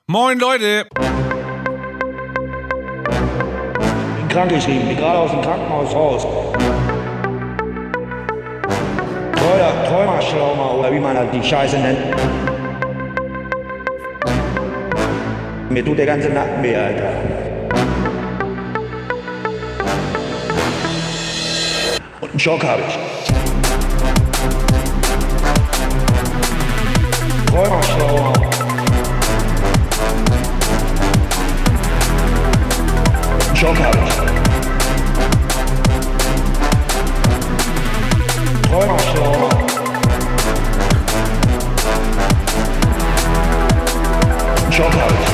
Moin Leute! Bin krankgeschrieben, bin gerade aus dem Krankenhaus raus. Träumerschlaumer oder wie man halt die Scheiße nennt. Mir tut der ganze Nacken weh, Alter. Und einen Schock habe ich. Träumerschlaumer. Einen Schock habe ich. Träumerschlaumer. Einen Schock habe ich.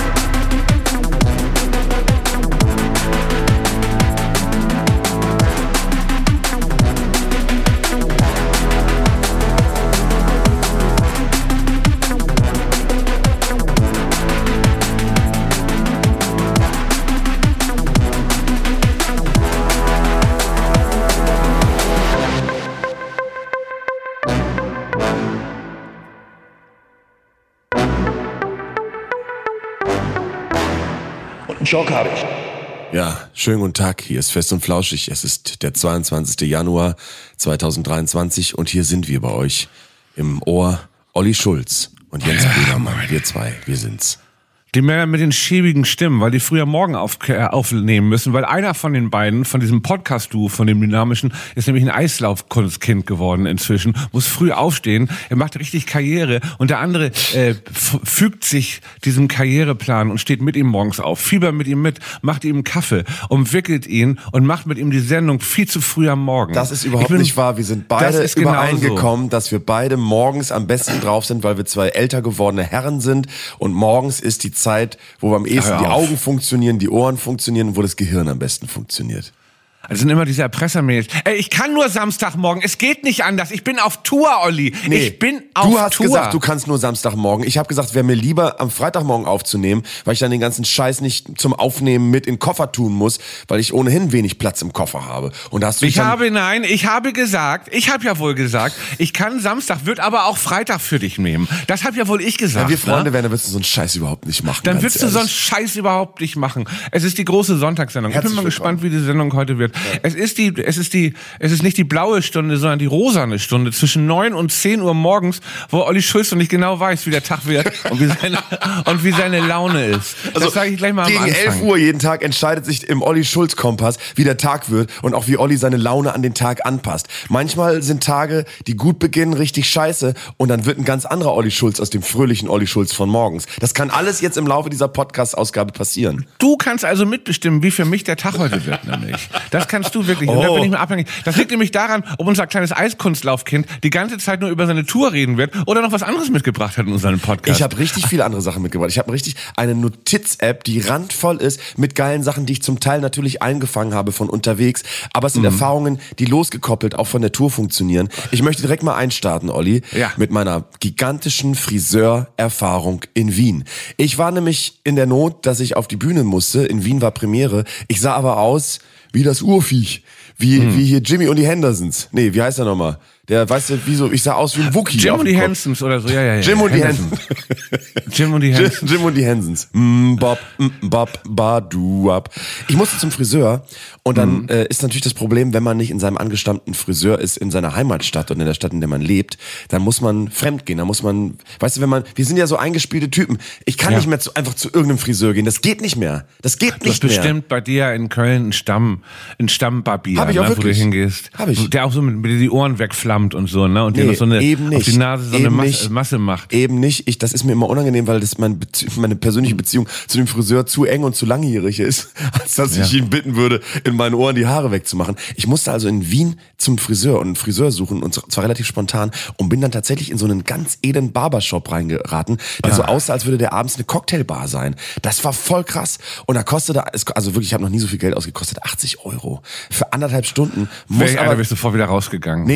Schock habe ich. Ja, schönen guten Tag, hier ist Fest und Flauschig. Es ist der 22. Januar 2023 und hier sind wir bei euch im Ohr Olli Schulz und Jens Brüdermann. Wir zwei, wir sind's. Die Männer mit den schäbigen Stimmen, weil die früher morgen aufnehmen müssen, weil einer von den beiden, von diesem Podcast-Duo, von dem Dynamischen, ist nämlich ein Eislaufkunstkind geworden inzwischen, muss früh aufstehen, er macht richtig Karriere und der andere fügt sich diesem Karriereplan und steht mit ihm morgens auf, fiebert mit ihm mit, macht ihm einen Kaffee, umwickelt ihn und macht mit ihm die Sendung viel zu früh am Morgen. Das ist überhaupt nicht wahr, wir sind beide übereingekommen, dass wir beide morgens am besten drauf sind, weil wir zwei älter gewordene Herren sind und morgens ist die Zeit, wo am ehesten die Augen funktionieren, die Ohren funktionieren, wo das Gehirn am besten funktioniert. Das sind immer diese Erpressermails. Ich kann nur Samstagmorgen, es geht nicht anders. Ich bin auf Tour, Olli. Nee, ich bin auf Tour. Du hast gesagt, du kannst nur Samstagmorgen. Ich habe gesagt, es wäre mir lieber, am Freitagmorgen aufzunehmen, weil ich dann den ganzen Scheiß nicht zum Aufnehmen mit in den Koffer tun muss, weil ich ohnehin wenig Platz im Koffer habe. Und da hast du ich habe ja wohl gesagt, ich kann Samstag, wird aber auch Freitag für dich nehmen. Das habe ja wohl ich gesagt. Wenn wir Freunde wären, dann würdest du so einen Scheiß überhaupt nicht machen. Dann würdest du so einen Scheiß überhaupt nicht machen. Es ist die große Sonntagssendung. Ich bin mal gespannt, wie die Sendung heute wird. Ja. Es ist nicht die blaue Stunde, sondern die rosane Stunde zwischen 9 und 10 Uhr morgens, wo Olli Schulz noch nicht genau weiß, wie der Tag wird und wie seine Laune ist. Das sage ich gleich mal am Anfang. Gegen 11 Uhr jeden Tag entscheidet sich im Olli Schulz Kompass, wie der Tag wird und auch wie Olli seine Laune an den Tag anpasst. Manchmal sind Tage, die gut beginnen, richtig scheiße und dann wird ein ganz anderer Olli Schulz aus dem fröhlichen Olli Schulz von morgens. Das kann alles jetzt im Laufe dieser Podcast-Ausgabe passieren. Du kannst also mitbestimmen, wie für mich der Tag heute wird, nämlich. Das kannst du wirklich. Da bin ich mir abhängig. Das liegt nämlich daran, ob unser kleines Eiskunstlaufkind die ganze Zeit nur über seine Tour reden wird oder noch was anderes mitgebracht hat in unserem Podcast. Ich habe richtig viele andere Sachen mitgebracht. Ich habe eine Notiz-App, die randvoll ist mit geilen Sachen, die ich zum Teil natürlich eingefangen habe von unterwegs. Aber es sind Erfahrungen, die losgekoppelt auch von der Tour funktionieren. Ich möchte direkt mal einstarten, Olli, mit meiner gigantischen Friseurerfahrung in Wien. Ich war nämlich in der Not, dass ich auf die Bühne musste. In Wien war Premiere. Ich sah aber aus wie das Urviech. Wie hier Jimmy und die Hendersons. Nee, wie heißt er nochmal? Der, weißt du, wieso? Ich sah aus wie ein Wookie. Jim und die Hensons oder so, ja. Jim und die Hensons. Jim und die Hensons. Jim und die Hensons. Ich musste zum Friseur und dann ist natürlich das Problem, wenn man nicht in seinem angestammten Friseur ist, in seiner Heimatstadt und in der Stadt, in der man lebt, dann muss man fremd gehen, dann muss man, weißt du, wir sind ja so eingespielte Typen. Ich kann nicht mehr einfach zu irgendeinem Friseur gehen. Das geht nicht mehr. Das geht nicht mehr. Bestimmt bei dir in Köln ein Stammbarbier, hab ich auch wirklich. Wo du hingehst. Hab ich. Der auch so mit die Ohren wegflammt und so, ne? Und dir noch so eine auf die Nase so eine Masse macht. Eben nicht. Das ist mir immer unangenehm, weil das meine persönliche Beziehung zu dem Friseur zu eng und zu langjährig ist, als dass ich ihn bitten würde, in meinen Ohren die Haare wegzumachen. Ich musste also in Wien zum Friseur und einen Friseur suchen und zwar relativ spontan und bin dann tatsächlich in so einen ganz edlen Barbershop reingeraten, der so aussah, als würde der abends eine Cocktailbar sein. Das war voll krass. Und da kostete, also wirklich, ich habe noch nie so viel Geld ausgekostet, 80 € für 1,5 Stunden. Da bist du sofort wieder rausgegangen. Nee, da musst du noch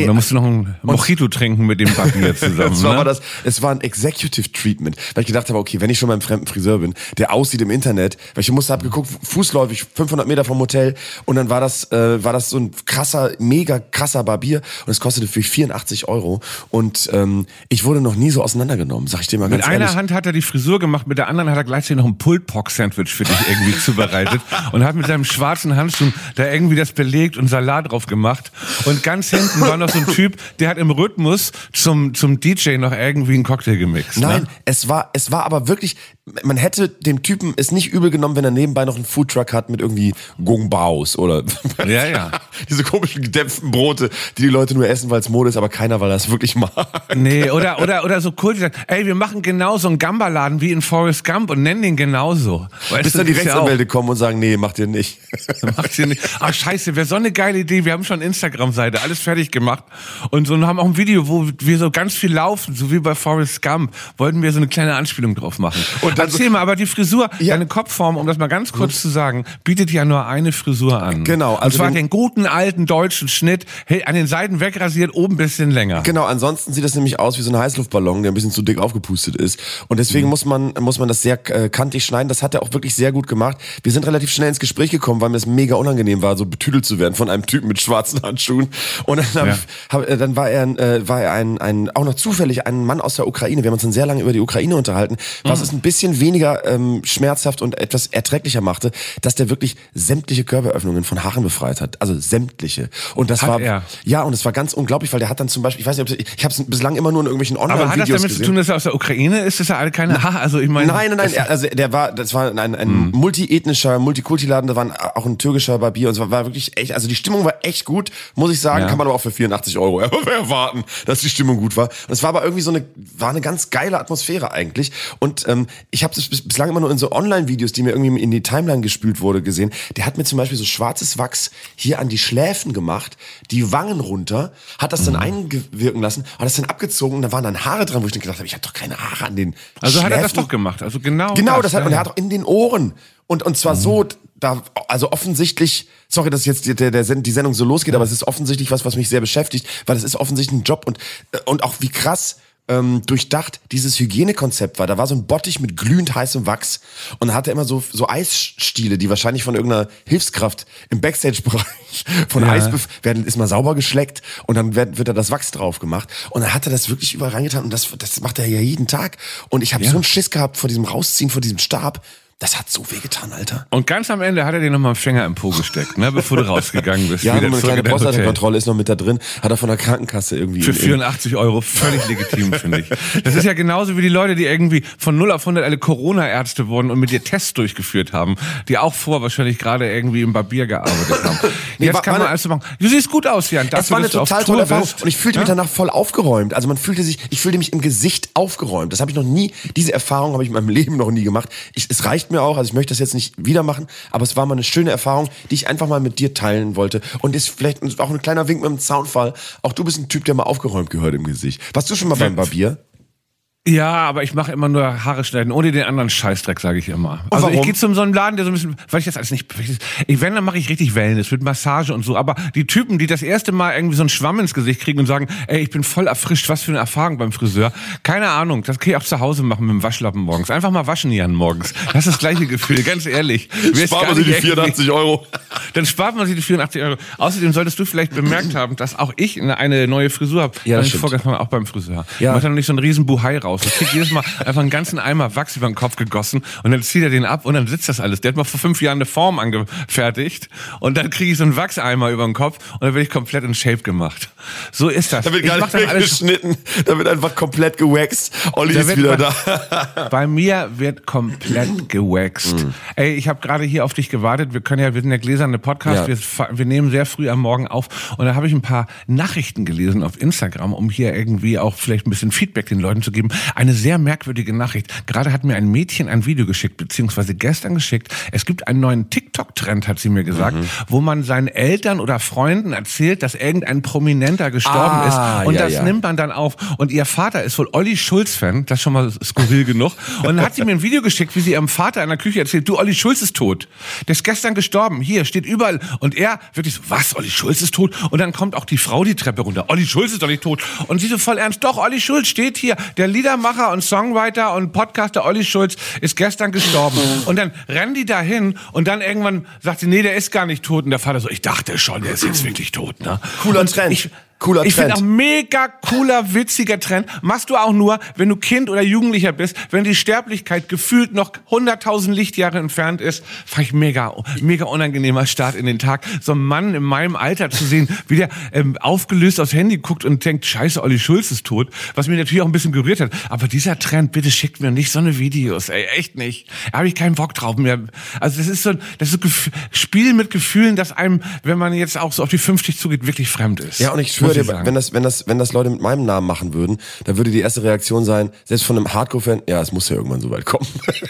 ein Mojito trinken mit dem Barbier zusammen. Es war ein Executive Treatment, weil ich gedacht habe, okay, wenn ich schon beim fremden Friseur bin, der aussieht im Internet, weil ich habe geguckt, fußläufig 500 Meter vom Hotel und dann war das so ein mega krasser Barbier und es kostete für 84 € und ich wurde noch nie so auseinandergenommen, sag ich dir mal ganz ehrlich. Mit einer Hand hat er die Frisur gemacht, mit der anderen hat er gleichzeitig noch ein Pulled-Pork-Sandwich für dich irgendwie zubereitet und hat mit seinem schwarzen Handschuh da irgendwie das belegt und Salat drauf gemacht. Und ganz hinten war noch so ein Typ, der hat im Rhythmus zum DJ noch irgendwie einen Cocktail gemixt. Nein, ne? es war aber wirklich, man hätte dem Typen es nicht übel genommen, wenn er nebenbei noch einen Foodtruck hat mit irgendwie Gung Baos oder ja. diese komischen gedämpften Brote, die Leute nur essen, weil es Mode ist, aber keiner, weil er es wirklich mag. Nee, oder so cool, die sagen, ey, wir machen genauso einen Gamba-Laden wie in Forrest Gump und nennen den genauso. Bis dann die Rechtsanwälte kommen und sagen, nee, macht ihr nicht. Macht ihr nicht. Ach scheiße, wäre so eine geile Idee, wir haben schon eine Instagram-Seite, alles fertig gemacht und so und haben auch ein Video, wo wir so ganz viel laufen, so wie bei Forrest Gump, wollten wir so eine kleine Anspielung drauf machen. Und dann erzähl mal, aber die Frisur, deine Kopfform, um das mal ganz kurz zu sagen, bietet ja nur eine Frisur an. Genau. Also und zwar den guten alten deutschen Schnitt, an den Seiten wegrasiert, oben ein bisschen länger. Genau, ansonsten sieht das nämlich aus wie so ein Heißluftballon, der ein bisschen zu dick aufgepustet ist. Und deswegen muss man das sehr kantig schneiden. Das hat er auch wirklich sehr gut gemacht. Wir sind relativ schnell ins Gespräch gekommen, weil mir das mega unangenehm war, so betüdelt zu werden von einem Typen mit schwarzen Handschuhen. Und dann war er auch noch zufällig ein Mann aus der Ukraine. Wir haben uns dann sehr lange über die Ukraine unterhalten, was es ein bisschen weniger schmerzhaft und etwas erträglicher machte, dass der wirklich sämtliche Körperöffnungen von Haaren befreit hat. Also sämtliche. Und das und es war ganz unglaublich, weil der hat dann zum Beispiel, ich weiß nicht, ich habe es bislang immer nur in irgendwelchen Online-Videos gesehen. Aber hat das damit zu tun, dass er aus der Ukraine ist? Ist er keine Haare? Also ich meine. Nein. Also das war ein multiethnischer, Multikulti-Laden, da war auch ein türkischer Barbier und es war wirklich echt, also die Stimmung war echt gut, muss ich sagen, kann man aber auch für 84 € erwarten, dass die Stimmung gut war. Und es war aber irgendwie war eine ganz geile Atmosphäre eigentlich. Und ich habe das bislang immer nur in so Online-Videos, die mir irgendwie in die Timeline gespült wurde, gesehen. Der hat mir zum Beispiel so schwarzes Wachs hier an die Schläfen gemacht, die Wangen runter, hat das dann einwirken lassen, hat das dann abgezogen und da waren dann Haare dran, wo ich dann gedacht habe, ich habe doch keine Haare an den Also Schläfen. Hat er das doch gemacht, also genau das hat, und er hat auch in den Ohren und zwar so, also offensichtlich, sorry, dass jetzt die Sendung so losgeht, aber es ist offensichtlich was mich sehr beschäftigt, weil es ist offensichtlich ein Job und auch wie krass durchdacht dieses Hygienekonzept war. Da war so ein Bottich mit glühend heißem Wachs und dann hat er immer so Eisstiele, die wahrscheinlich von irgendeiner Hilfskraft im Backstage-Bereich von Eisbüff ist mal sauber geschleckt und dann wird da das Wachs drauf gemacht und dann hat er das wirklich überall reingetan und das macht er ja jeden Tag und ich habe so einen Schiss gehabt vor diesem Rausziehen, vor diesem Stab. Das hat so wehgetan, Alter. Und ganz am Ende hat er dir nochmal einen Finger im Po gesteckt, ne, bevor du rausgegangen bist. Ja, eine kleine Prostatakontrolle ist noch mit da drin. Hat er von der Krankenkasse irgendwie. Für 84 €, völlig legitim, finde ich. Das ist ja genauso wie die Leute, die irgendwie von 0 auf 100 alle Corona-Ärzte wurden und mit dir Tests durchgeführt haben, die auch wahrscheinlich gerade irgendwie im Barbier gearbeitet haben. Jetzt kann man alles machen. Du siehst gut aus, Jan. Das war eine total tolle Erfahrung. Und ich fühlte mich danach voll aufgeräumt. Also ich fühlte mich im Gesicht aufgeräumt. Das habe ich noch nie, diese Erfahrung habe ich in meinem Leben noch nie gemacht. Es reicht mir auch, also ich möchte das jetzt nicht wieder machen, aber es war mal eine schöne Erfahrung, die ich einfach mal mit dir teilen wollte. Und ist vielleicht auch ein kleiner Wink mit dem Zaunfall. Auch du bist ein Typ, der mal aufgeräumt gehört im Gesicht. Warst du schon mal beim Barbier? Ja, aber ich mache immer nur Haare schneiden, ohne den anderen Scheißdreck, sage ich immer. Also warum? Ich gehe zu so einem Laden, der so ein bisschen, weil ich das alles nicht, dann mache ich richtig Wellness mit Massage und so, aber die Typen, die das erste Mal irgendwie so einen Schwamm ins Gesicht kriegen und sagen, ey, ich bin voll erfrischt, was für eine Erfahrung beim Friseur. Keine Ahnung, das kann ich auch zu Hause machen mit dem Waschlappen morgens. Einfach mal waschen, Jan, morgens. Das ist das gleiche Gefühl, ganz ehrlich. Spart man sich die 84 €. Dann spart man sich die 84 €. Außerdem solltest du vielleicht bemerkt haben, dass auch ich eine neue Frisur habe. Ja, das ich vorgestern auch beim Friseur. Ja. Ich mache dann nicht so einen riesen Buhai raus. Ich krieg jedes Mal einfach einen ganzen Eimer Wachs über den Kopf gegossen und dann zieht er den ab und dann sitzt das alles. Der hat mal vor 5 Jahren eine Form angefertigt und dann kriege ich so einen Wachseimer über den Kopf und dann werde ich komplett in Shape gemacht. So ist das. Da wird gar nicht weggeschnitten, da wird einfach komplett gewaxt. Olli ist wieder da. Bei mir wird komplett gewaxt. Ey, ich habe gerade hier auf dich gewartet. Wir sind ja gläserne Podcast. Ja. Wir nehmen sehr früh am Morgen auf und da habe ich ein paar Nachrichten gelesen auf Instagram, um hier irgendwie auch vielleicht ein bisschen Feedback den Leuten zu geben. Eine sehr merkwürdige Nachricht. Gerade hat mir ein Mädchen ein Video geschickt, beziehungsweise gestern geschickt. Es gibt einen neuen TikTok-Trend, hat sie mir gesagt, wo man seinen Eltern oder Freunden erzählt, dass irgendein Prominenter gestorben ist. Und das nimmt man dann auf. Und ihr Vater ist wohl Olli Schulz-Fan. Das ist schon mal skurril genug. Und dann hat sie mir ein Video geschickt, wie sie ihrem Vater in der Küche erzählt, du, Olli Schulz ist tot. Der ist gestern gestorben. Hier steht überall. Und er wirklich so, was, Olli Schulz ist tot? Und dann kommt auch die Frau die Treppe runter. Olli Schulz ist doch nicht tot. Und sie so voll ernst, doch, Olli Schulz steht hier. Der Liedermacher und Songwriter und Podcaster Olli Schulz ist gestern gestorben. Und dann rennen die dahin und dann irgendwann sagt sie, nee, der ist gar nicht tot. Und der Vater so, ich dachte schon, der ist jetzt wirklich tot. Ne? Cooler Trend. Ich finde auch mega cooler, witziger Trend. Machst du auch nur, wenn du Kind oder Jugendlicher bist, wenn die Sterblichkeit gefühlt noch 100.000 Lichtjahre entfernt ist. Fand ich mega unangenehmer Start in den Tag. So einen Mann in meinem Alter zu sehen, wie der aufgelöst aufs Handy guckt und denkt, scheiße, Olli Schulz ist tot. Was mich natürlich auch ein bisschen gerührt hat. Aber dieser Trend, bitte schickt mir nicht so eine Videos. Ey, echt nicht. Da habe ich keinen Bock drauf mehr. Also das ist so Spiel mit Gefühlen, das einem, wenn man jetzt auch so auf die 50 zugeht, wirklich fremd ist. Ja, und ich schwöre dir, wenn das Leute mit meinem Namen machen würden, dann würde die erste Reaktion sein, selbst von einem Hardcore-Fan, ja, es muss ja irgendwann so weit kommen.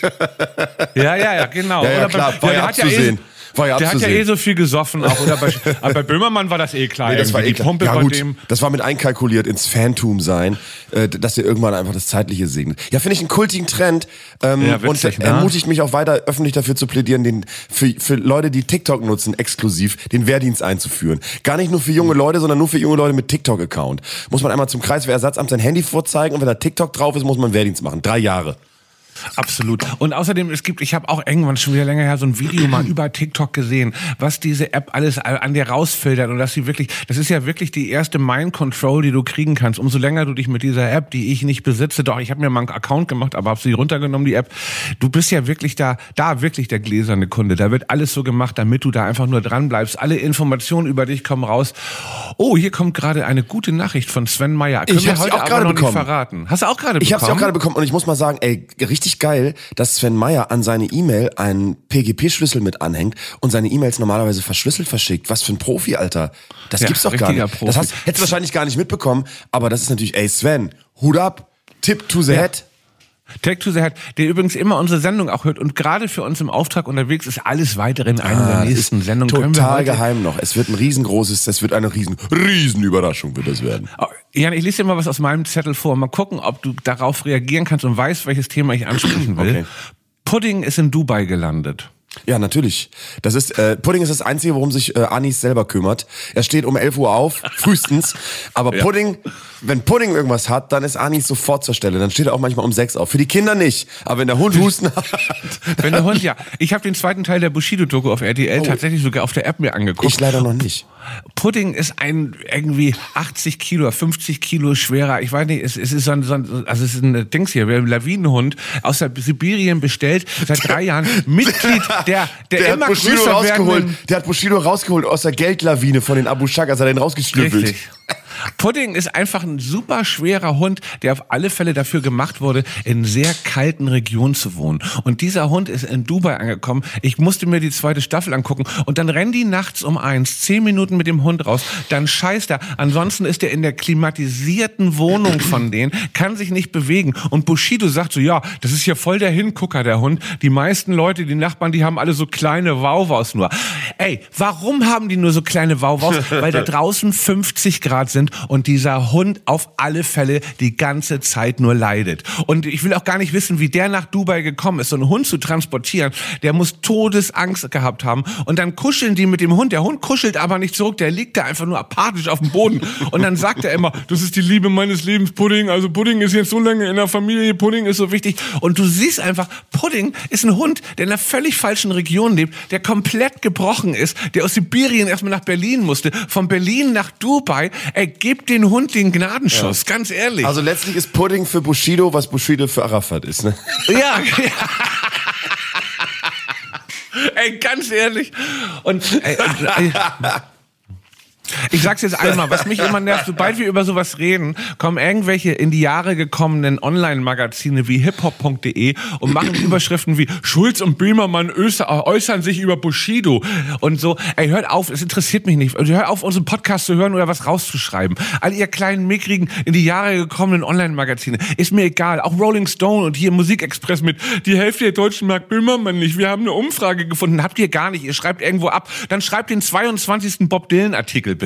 Ja, genau. Ja, klar, war ja abzusehen. Der hat ja eh so viel gesoffen auch. Oder bei Böhmermann war das eh klar. Nee, das war eh klar. Pumpe ja, bei gut, dem. das war mit einkalkuliert ins Fantum sein, dass er irgendwann einfach das Zeitliche segnet. Ja, finde ich einen kultigen Trend. Witzig, und ermutigt mich auch weiter, öffentlich dafür zu plädieren, für Leute, die TikTok nutzen, exklusiv den Wehrdienst einzuführen. Gar nicht nur für junge Leute, sondern nur für junge Leute mit TikTok-Account. Muss man einmal zum Kreiswehrersatzamt sein Handy vorzeigen und wenn da TikTok drauf ist, muss man Wehrdienst machen. 3 Jahre. Absolut. Und außerdem, ich habe auch irgendwann schon wieder länger her so ein Video mal über TikTok gesehen, was diese App alles an dir rausfiltert und das ist ja wirklich die erste Mind Control, die du kriegen kannst. Umso länger du dich mit dieser App, die ich nicht besitze, doch, ich habe mir mal einen Account gemacht, aber habe sie runtergenommen, die App. Du bist ja wirklich da wirklich der gläserne Kunde. Da wird alles so gemacht, damit du da einfach nur dran bleibst. Alle Informationen über dich kommen raus. Oh, hier kommt gerade eine gute Nachricht von Sven Meyer. Ich habe sie auch gerade bekommen. Nicht verraten. Hast du auch gerade bekommen? Ich habe sie auch gerade bekommen und ich muss mal sagen, ey, richtig geil, dass Sven Meyer an seine E-Mail einen PGP-Schlüssel mit anhängt und seine E-Mails normalerweise verschlüsselt verschickt. Was für ein Profi, Alter. Das gibt's doch gar nicht. Profi. Das hättest du wahrscheinlich gar nicht mitbekommen, aber das ist natürlich, ey Sven, Hut ab, Tip to the Head. Take to the Head, der übrigens immer unsere Sendung auch hört und gerade für uns im Auftrag unterwegs ist, alles weitere in einer der nächsten Sendungen. Total geheim noch. Es wird eine Riesenüberraschung wird das werden. Jan, ich lese dir mal was aus meinem Zettel vor. Mal gucken, ob du darauf reagieren kannst und weißt, welches Thema ich ansprechen will. Okay. Pudding ist in Dubai gelandet. Ja, natürlich. Das ist Pudding ist das Einzige, worum sich Anis selber kümmert. Er steht um 11 Uhr auf, frühestens. Aber ja. Wenn Pudding irgendwas hat, dann ist Anis sofort zur Stelle. Dann steht er auch manchmal um 6 auf. Für die Kinder nicht. Aber wenn der Hund Husten hat. Wenn der Hund, ja. Ich habe den zweiten Teil der Bushido-Doku auf RTL tatsächlich sogar auf der App mir angeguckt. Ich leider noch nicht. Pudding ist ein irgendwie 80 Kilo, 50 Kilo schwerer. Ich weiß nicht, es ist es ist ein Dings hier, ein Lawinenhund aus der Sibirien bestellt, seit 3 Jahren Mitglied der immer größer werdenden... Der hat Bushido rausgeholt aus der Geldlawine von den Abu Shagas, hat er den rausgeschlüppelt. Richtig. Pudding ist einfach ein super schwerer Hund, der auf alle Fälle dafür gemacht wurde, in sehr kalten Regionen zu wohnen. Und dieser Hund ist in Dubai angekommen. Ich musste mir die 2. Staffel angucken. Und dann rennen die nachts um 1, 10 Minuten mit dem Hund raus. Dann scheißt er. Ansonsten ist er in der klimatisierten Wohnung von denen, kann sich nicht bewegen. Und Bushido sagt so, ja, das ist ja voll der Hingucker, der Hund. Die meisten Leute, die Nachbarn, die haben alle so kleine Wauwaus nur. Ey, warum haben die nur so kleine Wauwaus? Weil da draußen 50 Grad sind und dieser Hund auf alle Fälle die ganze Zeit nur leidet. Und ich will auch gar nicht wissen, wie der nach Dubai gekommen ist. So einen Hund zu transportieren, der muss Todesangst gehabt haben. Und dann kuscheln die mit dem Hund. Der Hund kuschelt aber nicht zurück, der liegt da einfach nur apathisch auf dem Boden. Und dann sagt er immer, das ist die Liebe meines Lebens, Pudding. Also Pudding ist jetzt so lange in der Familie, Pudding ist so wichtig. Und du siehst einfach, Pudding ist ein Hund, der in einer völlig falschen Region lebt, der komplett gebrochen ist, der aus Sibirien erstmal nach Berlin musste, von Berlin nach Dubai. Gib den Hund den Gnadenschuss, ganz ehrlich. Also letztlich ist Pudding für Bushido, was Bushido für Arafat ist, ne? Ja. Ey, ganz ehrlich. Und ich sag's jetzt einmal, was mich immer nervt, sobald wir über sowas reden, kommen irgendwelche in die Jahre gekommenen Online-Magazine wie hiphop.de und machen Überschriften wie Schulz und Böhmermann äußern sich über Bushido und so. Ey, hört auf, es interessiert mich nicht. Hört auf, unseren Podcast zu hören oder was rauszuschreiben. All ihr kleinen, mickrigen, in die Jahre gekommenen Online-Magazine. Ist mir egal. Auch Rolling Stone und hier Musikexpress mit die Hälfte der Deutschen mag Böhmermann nicht. Wir haben eine Umfrage gefunden. Habt ihr gar nicht. Ihr schreibt irgendwo ab. Dann schreibt den 22. Bob Dylan-Artikel bitte.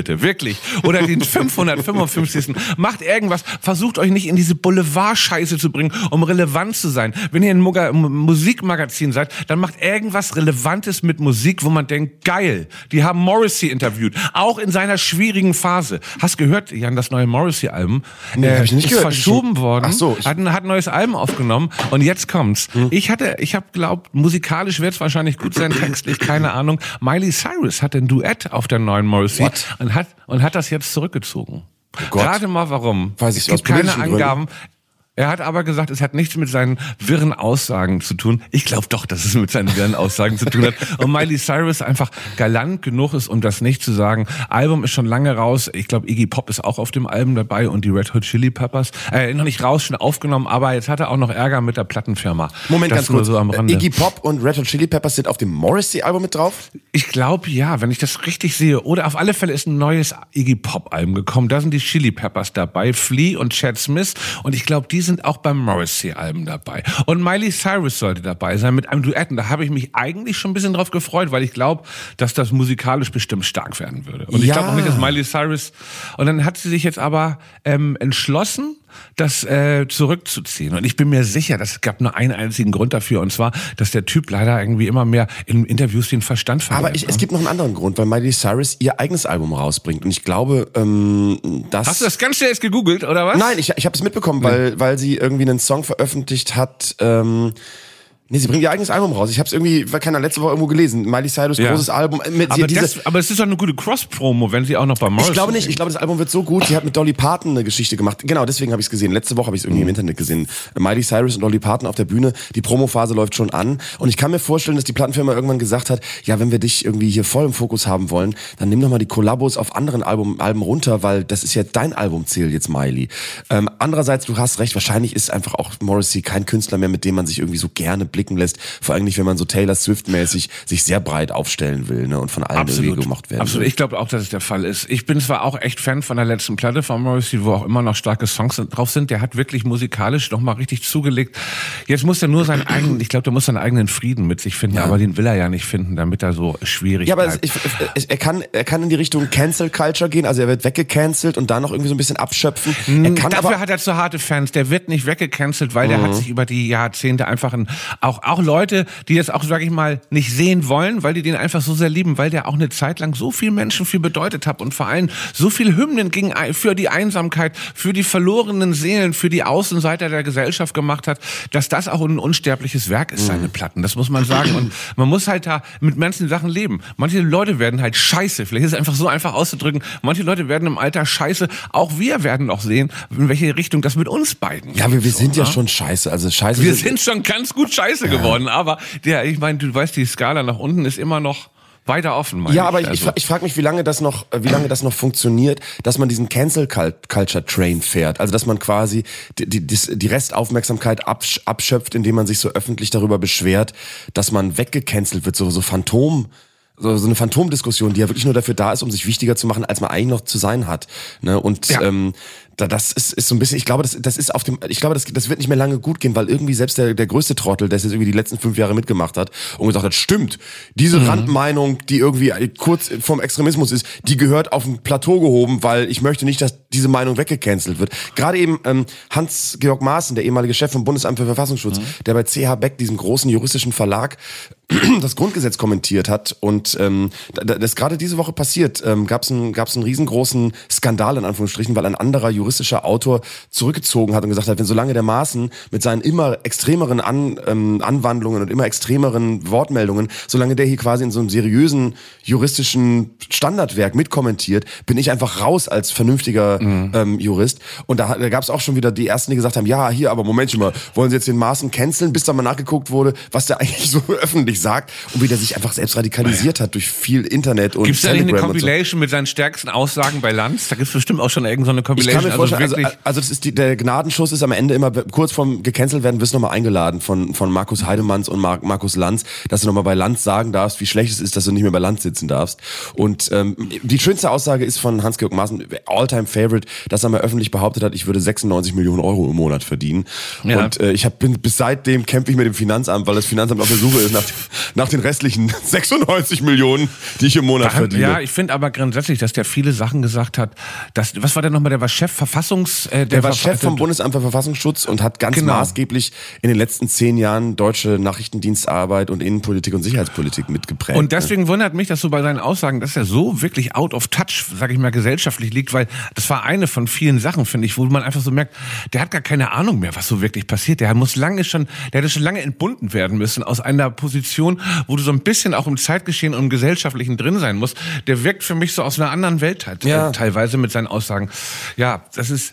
bitte, wirklich. Oder den 555. Macht irgendwas, versucht euch nicht in diese Boulevard-Scheiße zu bringen, um relevant zu sein. Wenn ihr ein Musikmagazin seid, dann macht irgendwas Relevantes mit Musik, wo man denkt, geil, die haben Morrissey interviewt, auch in seiner schwierigen Phase. Hast gehört, Jan, das neue Morrissey-Album? Nee, hab ich nicht ist gehört. verschoben worden. Ach so. Hat ein neues Album aufgenommen und jetzt kommt's. Ich habe glaubt, musikalisch wird's wahrscheinlich gut sein, textlich, keine Ahnung. Miley Cyrus hat ein Duett auf der neuen Morrissey und hat das jetzt zurückgezogen. Gott. Rate mal warum. Weiß ich, es gibt aus keine politischen Angaben. Gründen. Er hat aber gesagt, es hat nichts mit seinen wirren Aussagen zu tun. Ich glaube doch, dass es mit seinen wirren Aussagen zu tun hat. Und Miley Cyrus einfach galant genug ist, um das nicht zu sagen. Album ist schon lange raus. Ich glaube, Iggy Pop ist auch auf dem Album dabei und die Red Hot Chili Peppers. Noch nicht raus, schon aufgenommen, aber jetzt hat er auch noch Ärger mit der Plattenfirma. Moment, das ganz kurz. So am Rande. Iggy Pop und Red Hot Chili Peppers sind auf dem Morrissey-Album mit drauf? Ich glaube ja, wenn ich das richtig sehe. Oder auf alle Fälle ist ein neues Iggy Pop-Album gekommen. Da sind die Chili Peppers dabei, Flea und Chad Smith. Und ich glaube, die sind auch beim Morrissey-Album dabei. Und Miley Cyrus sollte dabei sein mit einem Duett. Und da habe ich mich eigentlich schon ein bisschen drauf gefreut, weil ich glaube, dass das musikalisch bestimmt stark werden würde. Und ich glaube auch nicht, dass Miley Cyrus... Und dann hat sie sich jetzt aber entschlossen, das zurückzuziehen. Und ich bin mir sicher, es gab nur einen einzigen Grund dafür, und zwar, dass der Typ leider irgendwie immer mehr in Interviews den Verstand verliert. Aber es gibt noch einen anderen Grund, weil Miley Cyrus ihr eigenes Album rausbringt. Und ich glaube, dass... Hast du das ganz schnell jetzt gegoogelt, oder was? Nein, ich habe es mitbekommen, weil sie irgendwie einen Song veröffentlicht hat... Nee, sie bringt ihr eigenes Album raus. Ich habe es irgendwie, letzte Woche irgendwo gelesen. Miley Cyrus, großes Album. Aber es ist doch eine gute Cross-Promo, wenn sie auch noch bei Morrissey... Ich glaube nicht. Ich glaube, das Album wird so gut. Sie hat mit Dolly Parton eine Geschichte gemacht. Genau, deswegen habe ich es gesehen. Letzte Woche habe ich es irgendwie im Internet gesehen. Miley Cyrus und Dolly Parton auf der Bühne. Die Promophase läuft schon an. Und ich kann mir vorstellen, dass die Plattenfirma irgendwann gesagt hat, ja, wenn wir dich irgendwie hier voll im Fokus haben wollen, dann nimm doch mal die Kollabos auf anderen Alben runter, weil das ist ja dein Albumziel jetzt, Miley. Andererseits, du hast recht, wahrscheinlich ist einfach auch Morrissey kein Künstler mehr, mit dem man sich irgendwie so gerne blicken lässt. Vor allem nicht, wenn man so Taylor Swift-mäßig sich sehr breit aufstellen will, ne, und von allen irgendwie gemocht werden Absolut. will. Ich glaube auch, dass es der Fall ist. Ich bin zwar auch echt Fan von der letzten Platte von Morrissey, wo auch immer noch starke Songs drauf sind. Der hat wirklich musikalisch noch mal richtig zugelegt. Jetzt muss er nur seinen eigenen Frieden mit sich finden, aber den will er ja nicht finden, damit er so schwierig bleibt. Er kann in die Richtung Cancel Culture gehen, also er wird weggecancelt und da noch irgendwie so ein bisschen abschöpfen. Dafür hat er zu harte Fans. Der wird nicht weggecancelt, weil der hat sich über die Jahrzehnte einfach auch Leute, die jetzt auch, sag ich mal, nicht sehen wollen, weil die den einfach so sehr lieben, weil der auch eine Zeit lang so viel Menschen viel bedeutet hat und vor allem so viel Hymnen für die Einsamkeit, für die verlorenen Seelen, für die Außenseiter der Gesellschaft gemacht hat, dass das auch ein unsterbliches Werk ist, seine Platten. Das muss man sagen. Und man muss halt da mit manchen Sachen leben. Manche Leute werden halt scheiße. Vielleicht ist es einfach so einfach auszudrücken. Manche Leute werden im Alter scheiße. Auch wir werden noch sehen, in welche Richtung das mit uns beiden geht. Ja, wir sind ja schon scheiße. Also scheiße. Wir sind schon ganz gut scheiße geworden. Aber ich meine, du weißt, die Skala nach unten ist immer noch weiter offen. Ja, aber ich frage mich, wie lange das noch funktioniert, dass man diesen Cancel Culture Train fährt. Also, dass man quasi die Restaufmerksamkeit abschöpft, indem man sich so öffentlich darüber beschwert, dass man weggecancelt wird, so eine Phantomdiskussion, die ja wirklich nur dafür da ist, um sich wichtiger zu machen, als man eigentlich noch zu sein hat. Ne? Und das ist so ein bisschen, ich glaube, das wird nicht mehr lange gut gehen, weil irgendwie selbst der größte Trottel, der es jetzt irgendwie die letzten 5 Jahre mitgemacht hat und gesagt hat, stimmt, diese Randmeinung, die irgendwie kurz vorm Extremismus ist, die gehört auf ein Plateau gehoben, weil ich möchte nicht, dass diese Meinung weggecancelt wird. Gerade eben Hans-Georg Maaßen, der ehemalige Chef vom Bundesamt für Verfassungsschutz, der bei CH Beck, diesem großen juristischen Verlag, das Grundgesetz kommentiert hat und das ist gerade diese Woche passiert, gab's einen riesengroßen Skandal in Anführungsstrichen, weil ein anderer juristischer Autor zurückgezogen hat und gesagt hat, wenn solange der Maaßen mit seinen immer extremeren Anwandlungen und immer extremeren Wortmeldungen, solange der hier quasi in so einem seriösen juristischen Standardwerk mitkommentiert, bin ich einfach raus als vernünftiger Jurist. Und da gab's auch schon wieder die Ersten, die gesagt haben, ja, hier, aber Momentchen mal, wollen Sie jetzt den Maaßen canceln, bis da mal nachgeguckt wurde, was der eigentlich so öffentlich sagt und wie der sich einfach selbst radikalisiert hat durch viel Internet und Gibt's da Telegram. Gibt's da eine Compilation mit seinen stärksten Aussagen bei Lanz? Da gibt's bestimmt auch schon irgendeine Compilation. Also das ist der Gnadenschuss ist am Ende immer, kurz vorm gecancelt werden, wirst du nochmal eingeladen von Markus Heidemanns und Markus Lanz, dass du nochmal bei Lanz sagen darfst, wie schlecht es ist, dass du nicht mehr bei Lanz sitzen darfst. Und die schönste Aussage ist von Hans-Georg Maaßen, All-Time Favorite, dass er mal öffentlich behauptet hat, ich würde 96 Millionen Euro im Monat verdienen. Ja. Und bis seitdem kämpfe ich mit dem Finanzamt, weil das Finanzamt auf der Suche ist nach den restlichen 96 Millionen, die ich im Monat verdiene. Ja, ich finde aber grundsätzlich, dass der viele Sachen gesagt hat. Was war der nochmal? Der war Chef Der war Chef vom Bundesamt für Verfassungsschutz und hat ganz maßgeblich in den letzten 10 Jahren deutsche Nachrichtendienstarbeit und Innenpolitik und Sicherheitspolitik mitgeprägt. Und deswegen wundert mich das so bei seinen Aussagen, dass er so wirklich out of touch, sag ich mal, gesellschaftlich liegt, weil das war eine von vielen Sachen, finde ich, wo man einfach so merkt, der hat gar keine Ahnung mehr, was so wirklich passiert. Der hätte schon lange entbunden werden müssen aus einer Position, wo du so ein bisschen auch im Zeitgeschehen und im Gesellschaftlichen drin sein musst. Der wirkt für mich so aus einer anderen Welt halt, teilweise mit seinen Aussagen. Ja, das ist,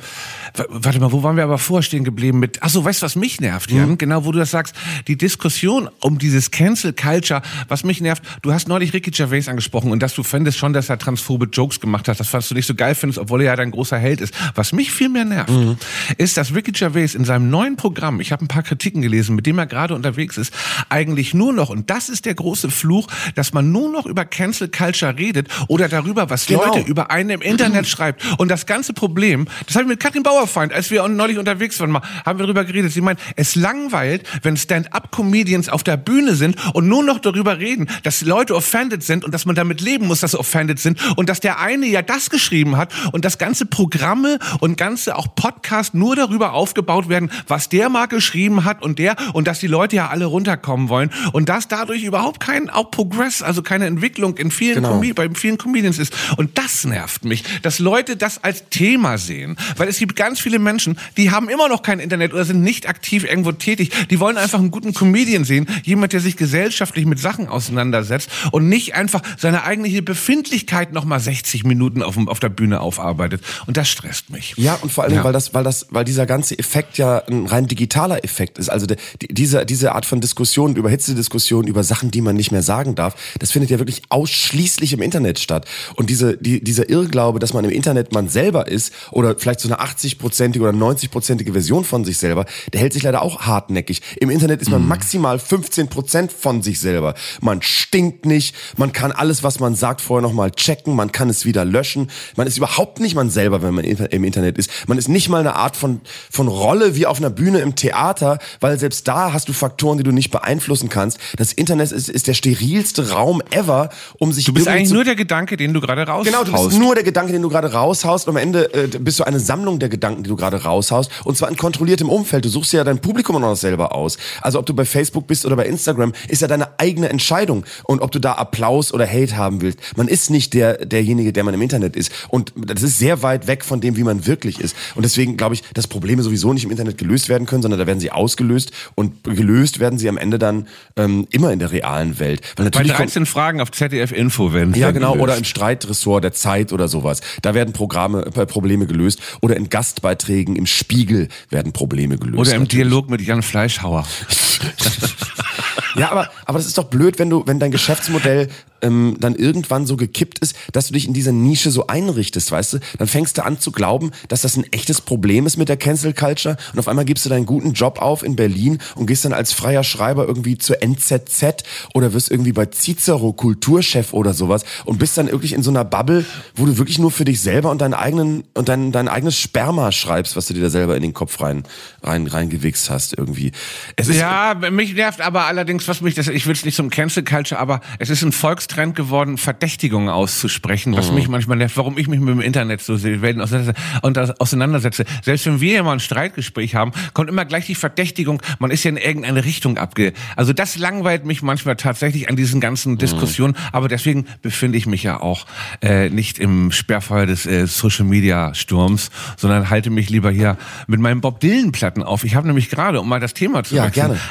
warte mal, wo waren wir aber vorher stehen geblieben mit, ach so, weißt du, was mich nervt, Jan? Genau, wo du das sagst, die Diskussion um dieses Cancel Culture, was mich nervt, du hast neulich Ricky Gervais angesprochen und dass du findest schon, dass er transphobe Jokes gemacht hat, das was du nicht so geil findest, obwohl er ja dein großer Held ist. Was mich viel mehr nervt, ist, dass Ricky Gervais in seinem neuen Programm, ich habe ein paar Kritiken gelesen, mit dem er gerade unterwegs ist, eigentlich nur noch, und das ist der große Fluch, dass man nur noch über Cancel Culture redet oder darüber, was Leute über einen im Internet schreibt. Und das ganze Problem, das habe ich mit Katrin Bauerfeind, als wir neulich unterwegs waren, haben wir darüber geredet. Sie meint, es langweilt, wenn Stand-up-Comedians auf der Bühne sind und nur noch darüber reden, dass Leute offended sind und dass man damit leben muss, dass sie offended sind und dass der eine ja das geschrieben hat und das ganze Programme und ganze auch Podcast nur darüber aufgebaut werden, was der mal geschrieben hat und dass die Leute ja alle runterkommen wollen und dass dadurch überhaupt kein auch Progress, also keine Entwicklung in vielen bei vielen Comedians ist. Und das nervt mich, dass Leute das als Thema sehen, weil es gibt ganz viele Menschen, die haben immer noch kein Internet oder sind nicht aktiv irgendwo tätig. Die wollen einfach einen guten Comedian sehen, jemand, der sich gesellschaftlich mit Sachen auseinandersetzt und nicht einfach seine eigentliche Befindlichkeit noch mal 60 Minuten auf der Bühne aufarbeitet. Und das stresst mich. Ja, und vor allem, weil dieser ganze Effekt ja ein rein digitaler Effekt ist. Also diese Art von Diskussion, überhitzte Diskussion über Sachen, die man nicht mehr sagen darf, das findet ja wirklich ausschließlich im Internet statt. Und dieser Irrglaube, dass man im Internet man selber ist oder vielleicht so eine 80-prozentige oder 90-prozentige Version von sich selber, der hält sich leider auch hartnäckig. Im Internet ist man maximal 15% von sich selber. Man stinkt nicht, man kann alles, was man sagt, vorher nochmal checken, man kann es wieder löschen. Man ist überhaupt nicht man selber, wenn man im Internet ist. Man ist nicht mal eine Art von Rolle wie auf einer Bühne im Theater, weil selbst da hast du Faktoren, die du nicht beeinflussen kannst. Das Internet ist der sterilste Raum ever, um sich... Du bist eigentlich nur der Gedanke, den du gerade raushaust. Genau, du bist nur der Gedanke, den du gerade raushaust. Und am Ende bist du eine Sammlung der Gedanken, die du gerade raushaust. Und zwar in kontrolliertem Umfeld. Du suchst ja dein Publikum noch selber aus. Also ob du bei Facebook bist oder bei Instagram, ist ja deine eigene Entscheidung. Und ob du da Applaus oder Hate haben willst. Man ist nicht derjenige, der man im Internet ist. Und das ist sehr weit weg von dem, wie man wirklich ist. Und deswegen glaube ich, dass Probleme sowieso nicht im Internet gelöst werden können, sondern da werden sie ausgelöst. Und gelöst werden sie am Ende dann immer in der realen Welt. Weil natürlich bei 13 Fragen auf ZDF Info werden ja, genau, gelöst. Oder im Streitressort der Zeit oder sowas. Da werden Probleme gelöst. Oder in Gastbeiträgen im Spiegel werden Probleme gelöst. Oder im Dialog mit Jan Fleischhauer. Ja, aber das ist doch blöd, wenn dein Geschäftsmodell dann irgendwann so gekippt ist, dass du dich in dieser Nische so einrichtest, weißt du? Dann fängst du an zu glauben, dass das ein echtes Problem ist mit der Cancel Culture und auf einmal gibst du deinen guten Job auf in Berlin und gehst dann als freier Schreiber irgendwie zur NZZ oder wirst irgendwie bei Cicero Kulturchef oder sowas und bist dann wirklich in so einer Bubble, wo du wirklich nur für dich selber und dein eigenes Sperma schreibst, was du dir da selber in den Kopf reingewichst hast irgendwie. Ja, mich nervt aber allerdings, ich will es nicht zum Cancel Culture, aber es ist ein Volkstrend geworden, Verdächtigungen auszusprechen, was mich manchmal nervt, warum ich mich mit dem Internet so auseinandersetze. Selbst wenn wir ja mal ein Streitgespräch haben, kommt immer gleich die Verdächtigung, man ist ja in irgendeine Richtung Also das langweilt mich manchmal tatsächlich an diesen ganzen Diskussionen, aber deswegen befinde ich mich ja auch nicht im Sperrfeuer des Social-Media-Sturms, sondern halte mich lieber hier mit meinen Bob Dylan-Platten auf. Ich habe nämlich gerade, um mal das Thema zu wechseln,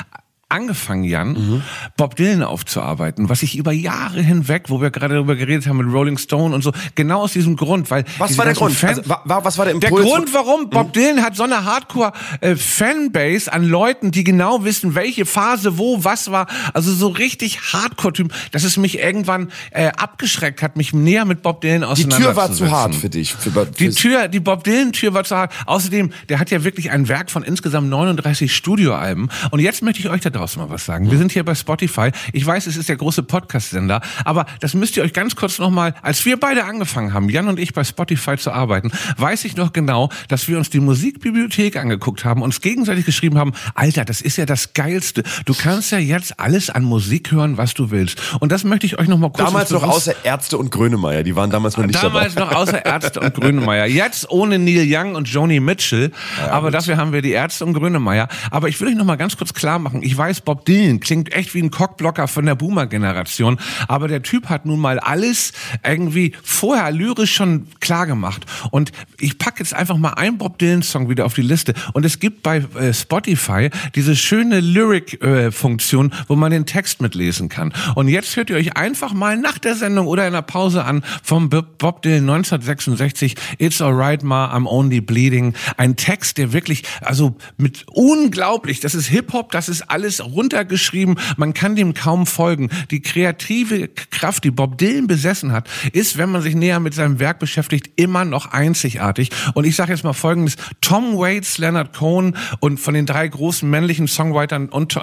angefangen, Jan, Bob Dylan aufzuarbeiten, was ich über Jahre hinweg, wo wir gerade darüber geredet haben mit Rolling Stone und so, genau aus diesem Grund, weil was war der Grund? Was war der Impuls? Der Grund, warum Bob Dylan hat so eine Hardcore-Fanbase an Leuten, die genau wissen, welche Phase, wo, was war, also so richtig Hardcore-Typen, dass es mich irgendwann abgeschreckt hat, mich näher mit Bob Dylan auseinanderzusetzen. Die Tür war zu hart für dich. Die Bob Dylan-Tür war zu hart. Außerdem, der hat ja wirklich ein Werk von insgesamt 39 Studioalben. Und jetzt möchte ich euch da draußen mal was sagen. Wir sind hier bei Spotify. Ich weiß, es ist der große Podcast-Sender, aber das müsst ihr euch ganz kurz nochmal, als wir beide angefangen haben, Jan und ich bei Spotify zu arbeiten, weiß ich noch genau, dass wir uns die Musikbibliothek angeguckt haben, uns gegenseitig geschrieben haben, Alter, das ist ja das Geilste. Du kannst ja jetzt alles an Musik hören, was du willst. Und das möchte ich euch noch mal kurz... Damals noch außer Ärzte und Grönemeyer, die waren damals noch nicht dabei. Damals noch außer Ärzte und Grönemeyer. Jetzt ohne Neil Young und Joni Mitchell, aber dafür haben wir die Ärzte und Grönemeyer. Aber ich will euch noch mal ganz kurz klar machen, ich weiß, Bob Dylan klingt echt wie ein Cockblocker von der Boomer-Generation, aber der Typ hat nun mal alles irgendwie vorher lyrisch schon klar gemacht. Und ich packe jetzt einfach mal einen Bob Dylan-Song wieder auf die Liste. Und es gibt bei Spotify diese schöne Lyric-Funktion, wo man den Text mitlesen kann. Und jetzt hört ihr euch einfach mal nach der Sendung oder in der Pause an vom Bob Dylan 1966, It's Alright Ma, I'm Only Bleeding. Ein Text, der wirklich, also mit unglaublich, das ist Hip-Hop, das ist alles runtergeschrieben, man kann dem kaum folgen. Die kreative Kraft, die Bob Dylan besessen hat, ist, wenn man sich näher mit seinem Werk beschäftigt, immer noch einzigartig. Und ich sage jetzt mal Folgendes, Tom Waits, Leonard Cohen und von den 3 großen männlichen Songwritern und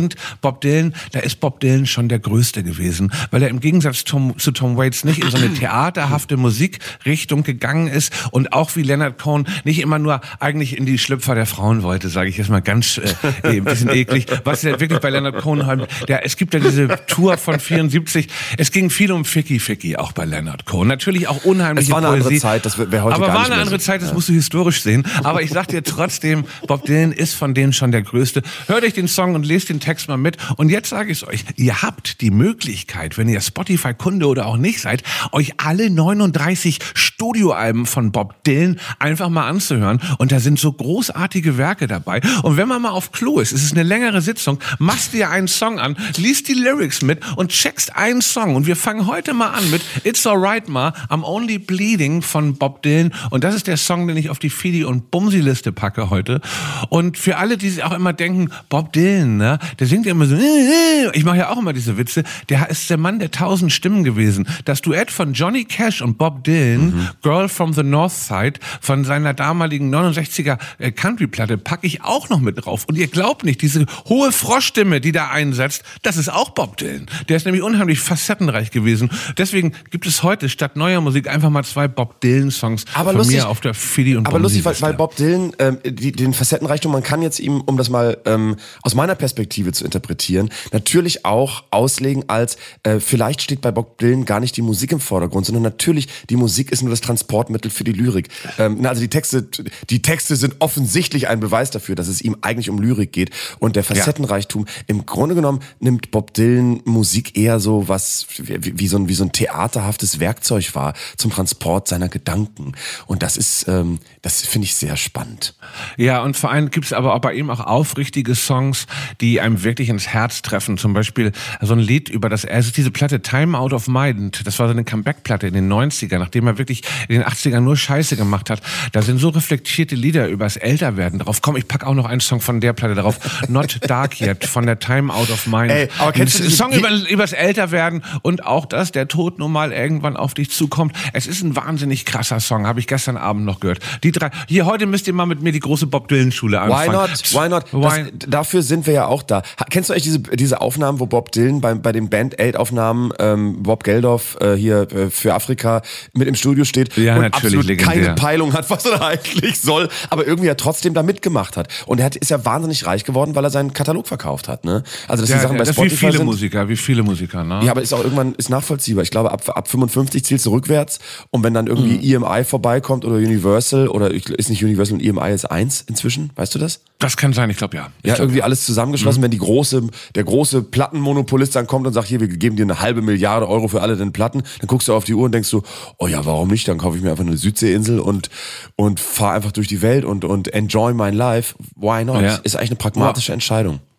Bob Dylan, da ist Bob Dylan schon der Größte gewesen, weil er im Gegensatz zu Tom Waits nicht in so eine theaterhafte Musikrichtung gegangen ist und auch wie Leonard Cohen nicht immer nur eigentlich in die Schlüpfer der Frauen wollte, sage ich jetzt mal ganz ein bisschen eklig, was ja wirklich bei Leonard Cohen halt, es gibt ja diese Tour von 74, es ging viel um Ficky auch bei Leonard Cohen, natürlich auch unheimliche Poesie. Es war eine andere Zeit, das wäre heute aber gar war nicht eine andere so. Zeit, das musst du historisch sehen, aber ich sag dir trotzdem, Bob Dylan ist von denen schon der Größte. Hört euch den Song und lest den Text mal mit und jetzt sage ich es euch, ihr habt die Möglichkeit, wenn ihr Spotify-Kunde oder auch nicht seid, euch alle 39 Studioalben von Bob Dylan einfach mal anzuhören und da sind so großartige Werke dabei und wenn man mal auf Klo ist, es ist eine längere Sitzung, machst dir einen Song an, liest die Lyrics mit und checkst einen Song und wir fangen heute mal an mit It's Alright Ma, I'm Only Bleeding von Bob Dylan und das ist der Song, den ich auf die Fidi- und Bumsi-Liste packe heute und für alle, die sich auch immer denken, Bob Dylan, ne, der singt ja immer so, ich mache ja auch immer diese Witze, der ist der Mann der 1000 Stimmen gewesen. Das Duett von Johnny Cash und Bob Dylan, Girl from the North Side, von seiner damaligen 69er Country-Platte, packe ich auch noch mit drauf. Und ihr glaubt nicht, diese hohe Froschstimme, die da einsetzt, das ist auch Bob Dylan. Der ist nämlich unheimlich facettenreich gewesen. Deswegen gibt es heute statt neuer Musik einfach mal 2 Bob Dylan-Songs von mir auf der Fidi und Bumsi. Aber lustig, weil Bob Dylan, den Facettenreichtum, man kann jetzt ihm, um das mal aus meiner Perspektive zu interpretieren, natürlich auch auslegen als, vielleicht steht bei Bob Dylan gar nicht die Musik im Vordergrund, sondern natürlich, die Musik ist nur das Transportmittel für die Lyrik. Also die Texte sind offensichtlich ein Beweis dafür, dass es ihm eigentlich um Lyrik geht. Und der Facettenreichtum, im Grunde genommen nimmt Bob Dylan Musik eher so was, wie so ein theaterhaftes Werkzeug war zum Transport seiner Gedanken. Und das ist, das finde ich sehr spannend. Ja, und vor allem gibt es aber auch bei ihm auch aufrichtige Songs, die einem wirklich ins Herz treffen. Zum Beispiel so ein Lied über diese Platte Time Out of Mind, das war so eine Comeback-Platte in den 90ern, nachdem er wirklich in den 80ern nur Scheiße gemacht hat. Da sind so reflektierte Lieder übers Älterwerden drauf. Komm, ich pack auch noch einen Song von der Platte drauf. Not Dark Yet von der Time Out of Mind. Ey, aber kennst du ein Song übers Älterwerden und auch, dass der Tod nun mal irgendwann auf dich zukommt. Es ist ein wahnsinnig krasser Song, habe ich gestern Abend noch gehört. Die 3, hier heute müsst ihr mal mit mir die große Bob Dylan-Schule anfangen. Why not? Dafür sind wir ja auch da. Kennst du eigentlich diese Aufnahmen, wo Bob Dylan bei den Band Aid-Aufnahmen Bob Geldof hier für Afrika mit im Studio steht und absolut legendär. Keine Peilung hat, was er da eigentlich soll, aber irgendwie ja trotzdem da mitgemacht hat. Und ist ja wahnsinnig reich geworden, weil er seinen Katalog verkauft hat. Ne? Also dass die Sachen bei Spotify wie viele Musiker. Ne? Ja, aber ist auch irgendwann nachvollziehbar. Ich glaube, ab 55 zielst du rückwärts und wenn dann irgendwie EMI vorbeikommt oder Universal oder ist nicht Universal und EMI ist 1 inzwischen, weißt du das? Das kann sein, ich glaube ja. Irgendwie alles zusammengeschlossen, wenn der große Plattenmonopolist dann kommt und sagt, hier, wir geben dir 500 Milliarden Euro für alle deine Platten, dann guckst du auf die Uhr und denkst so, oh ja, warum nicht? Dann kaufe ich mir einfach eine Südseeinsel und fahre einfach durch die Welt und enjoy my life. Why not? Ja. Ist eigentlich eine pragmatische Entscheidung.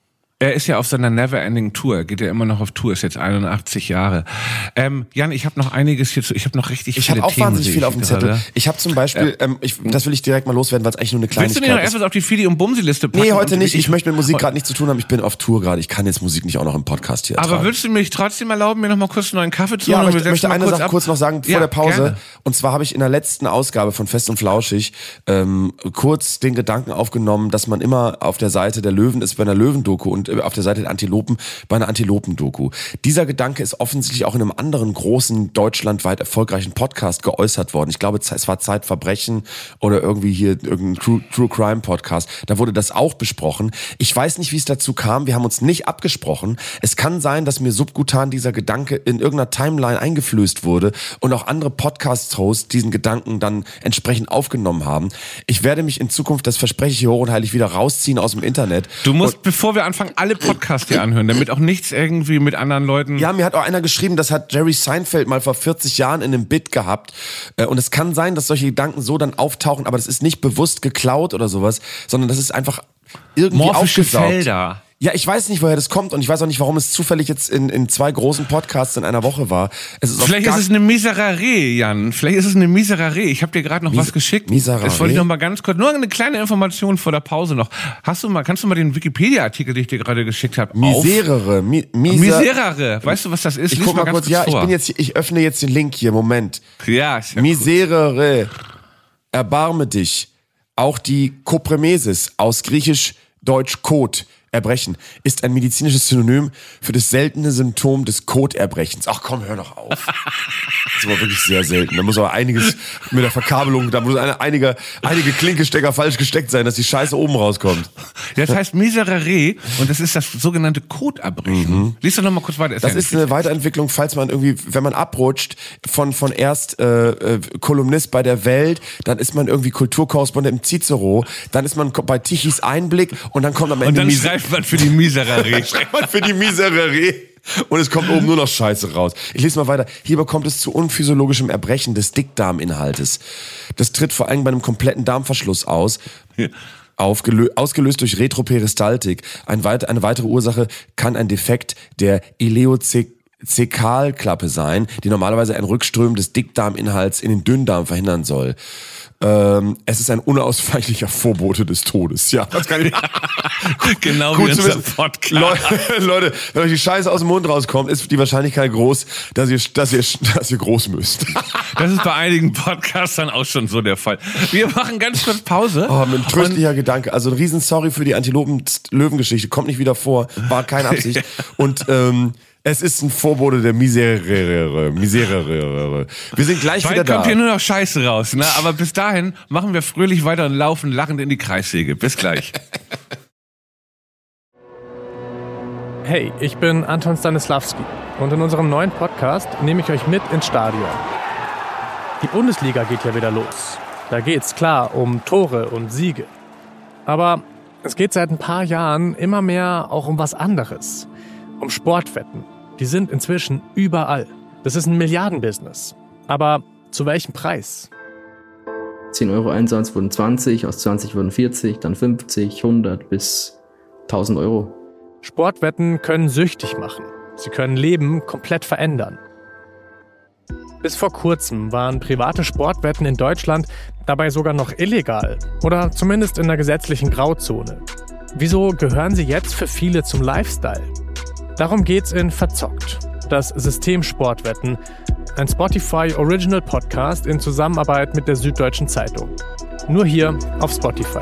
Er ist ja auf seiner Never-Ending Tour. Er geht ja immer noch auf Tour, ist jetzt 81 Jahre. Jan, ich habe noch einiges hierzu. Ich habe noch richtig viele Themen. Ich habe auch wahnsinnig viel auf dem Zettel. Ich habe zum Beispiel, das will ich direkt mal loswerden, weil es eigentlich nur eine Kleinigkeit ist. Willst du mir noch erst was auf die Fili- und Bumsi-Liste packen? Nee, heute nicht. Ich möchte mit Musik gerade nichts zu tun haben. Ich bin auf Tour gerade. Ich kann jetzt Musik nicht auch noch im Podcast hier ertragen. Aber würdest du mich trotzdem erlauben, mir noch mal kurz einen neuen Kaffee zu holen? Ja, aber ich möchte eine Sache kurz noch sagen vor der Pause. Gerne. Und zwar habe ich in der letzten Ausgabe von Fest und Flauschig kurz den Gedanken aufgenommen, dass man immer auf der Seite der Löwen ist bei einer Löwendoku und auf der Seite der Antilopen bei einer Antilopendoku. Dieser Gedanke ist offensichtlich auch in einem anderen großen, deutschlandweit erfolgreichen Podcast geäußert worden. Ich glaube, es war Zeitverbrechen oder irgendwie hier irgendein True Crime Podcast. Da wurde das auch besprochen. Ich weiß nicht, wie es dazu kam. Wir haben uns nicht abgesprochen. Es kann sein, dass mir subkutan dieser Gedanke in irgendeiner Timeline eingeflößt wurde und auch andere Podcast-Hosts diesen Gedanken dann entsprechend aufgenommen haben. Ich werde mich in Zukunft, das verspreche ich hier hoch und heilig, wieder rausziehen aus dem Internet. Du musst, bevor wir anfangen, alle Podcasts hier anhören, damit auch nichts irgendwie mit anderen Leuten... Ja, mir hat auch einer geschrieben, das hat Jerry Seinfeld mal vor 40 Jahren in einem Bit gehabt. Und es kann sein, dass solche Gedanken so dann auftauchen, aber das ist nicht bewusst geklaut oder sowas, sondern das ist einfach irgendwie morphische aufgesaugt. Felder. Ja, ich weiß nicht, woher das kommt und ich weiß auch nicht, warum es zufällig jetzt in 2 großen Podcasts in einer Woche war. Vielleicht ist es eine Miserere, Jan. Vielleicht ist es eine Miserere. Ich habe dir gerade noch was geschickt. Miserere? Das wollte ich noch mal ganz kurz, nur eine kleine Information vor der Pause noch. Kannst du mal den Wikipedia-Artikel, den ich dir gerade geschickt habe, Miserere. Miserere. Weißt du, was das ist? Ich guck mal kurz. Ja, ich öffne jetzt den Link hier. Moment. Ja, ist ja Miserere. Erbarme dich. Auch die Kopremesis aus Griechisch-Deutsch Kot. Erbrechen ist ein medizinisches Synonym für das seltene Symptom des Koterbrechens. Ach komm, hör doch auf. Das ist aber wirklich sehr selten. Da muss aber einiges mit der Verkabelung, da muss einige Klinkestecker falsch gesteckt sein, dass die Scheiße oben rauskommt. Das heißt Miserere und das ist das sogenannte Koterbrechen. Lies doch noch mal kurz weiter. Das ist eine Weiterentwicklung, falls man irgendwie, wenn man abrutscht von erst Kolumnist bei der Welt, dann ist man irgendwie Kulturkorrespondent im Cicero, dann ist man bei Tichys Einblick und dann kommt am Ende schreibt man für die Miserere. Schreibt man für die Miserere. Und es kommt oben nur noch Scheiße raus. Ich lese mal weiter. Hierbei kommt es zu unphysiologischem Erbrechen des Dickdarminhaltes. Das tritt vor allem bei einem kompletten Darmverschluss aus. Ja. Ausgelöst durch Retroperistaltik. Eine weitere Ursache kann ein Defekt der Ileozäkalklappe sein, die normalerweise ein Rückströmen des Dickdarminhalts in den Dünndarm verhindern soll. Es ist ein unausweichlicher Vorbote des Todes. Ja, das kann ich. Genau wie unser Podcast. Leute, wenn euch die Scheiße aus dem Mund rauskommt, ist die Wahrscheinlichkeit groß, dass ihr groß müsst. Das ist bei einigen Podcastern auch schon so der Fall. Wir machen ganz kurz Pause. Oh, mit tröstlicher Gedanke. Also ein riesen Sorry für die Antilopen-Löwen-Geschichte. Kommt nicht wieder vor. War keine Absicht. Und es ist ein Vorbote der Miserere. Wir sind gleich wieder da. Kommt hier nur noch Scheiße raus, ne? Aber bis dahin machen wir fröhlich weiter und laufen lachend in die Kreissäge. Bis gleich. Hey, ich bin Anton Stanislawski und in unserem neuen Podcast nehme ich euch mit ins Stadion. Die Bundesliga geht ja wieder los. Da geht's klar um Tore und Siege. Aber es geht seit ein paar Jahren immer mehr auch um was anderes. Um Sportwetten. Die sind inzwischen überall. Das ist ein Milliardenbusiness. Aber zu welchem Preis? 10 Euro Einsatz wurden 20, aus 20 wurden 40, dann 50, 100 bis 1000 Euro. Sportwetten können süchtig machen. Sie können Leben komplett verändern. Bis vor kurzem waren private Sportwetten in Deutschland dabei sogar noch illegal. Oder zumindest in der gesetzlichen Grauzone. Wieso gehören sie jetzt für viele zum Lifestyle? Darum geht's in Verzockt, das System Sportwetten, ein Spotify Original Podcast in Zusammenarbeit mit der Süddeutschen Zeitung. Nur hier auf Spotify.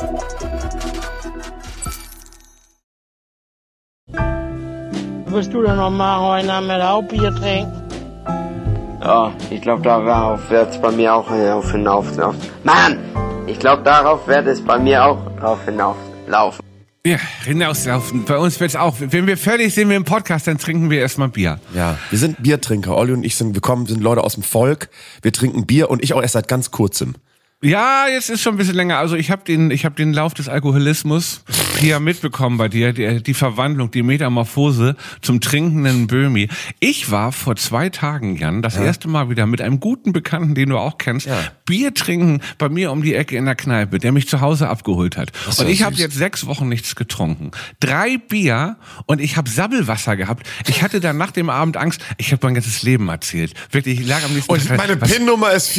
Wirst du denn noch mal heute mit Hauptbier trinken? Ja, ich glaube, darauf wird es bei mir auch hinauflaufen. Mann! Ich glaube, darauf wird es bei mir auch drauf hinauslaufen. Ja, hinauslaufen. Bei uns wird's auch. Wenn wir fertig sind mit dem Podcast, dann trinken wir erstmal Bier. Ja, wir sind Biertrinker. Olli und ich sind Leute aus dem Volk. Wir trinken Bier und ich auch erst seit ganz kurzem. Ja, jetzt ist schon ein bisschen länger. Also ich habe den Lauf des Alkoholismus hier mitbekommen bei dir, die Verwandlung, die Metamorphose zum trinkenden Böhmi. Ich war vor 2 Tagen, Jan, das erste Mal wieder mit einem guten Bekannten, den du auch kennst, Bier trinken bei mir um die Ecke in der Kneipe, der mich zu Hause abgeholt hat. Und ich habe jetzt 6 Wochen nichts getrunken. 3 Bier und ich habe Sabbelwasser gehabt. Ich hatte dann nach dem Abend Angst, ich habe mein ganzes Leben erzählt. Wirklich, ich lag am nächsten Tag. Und meine PIN-Nummer ist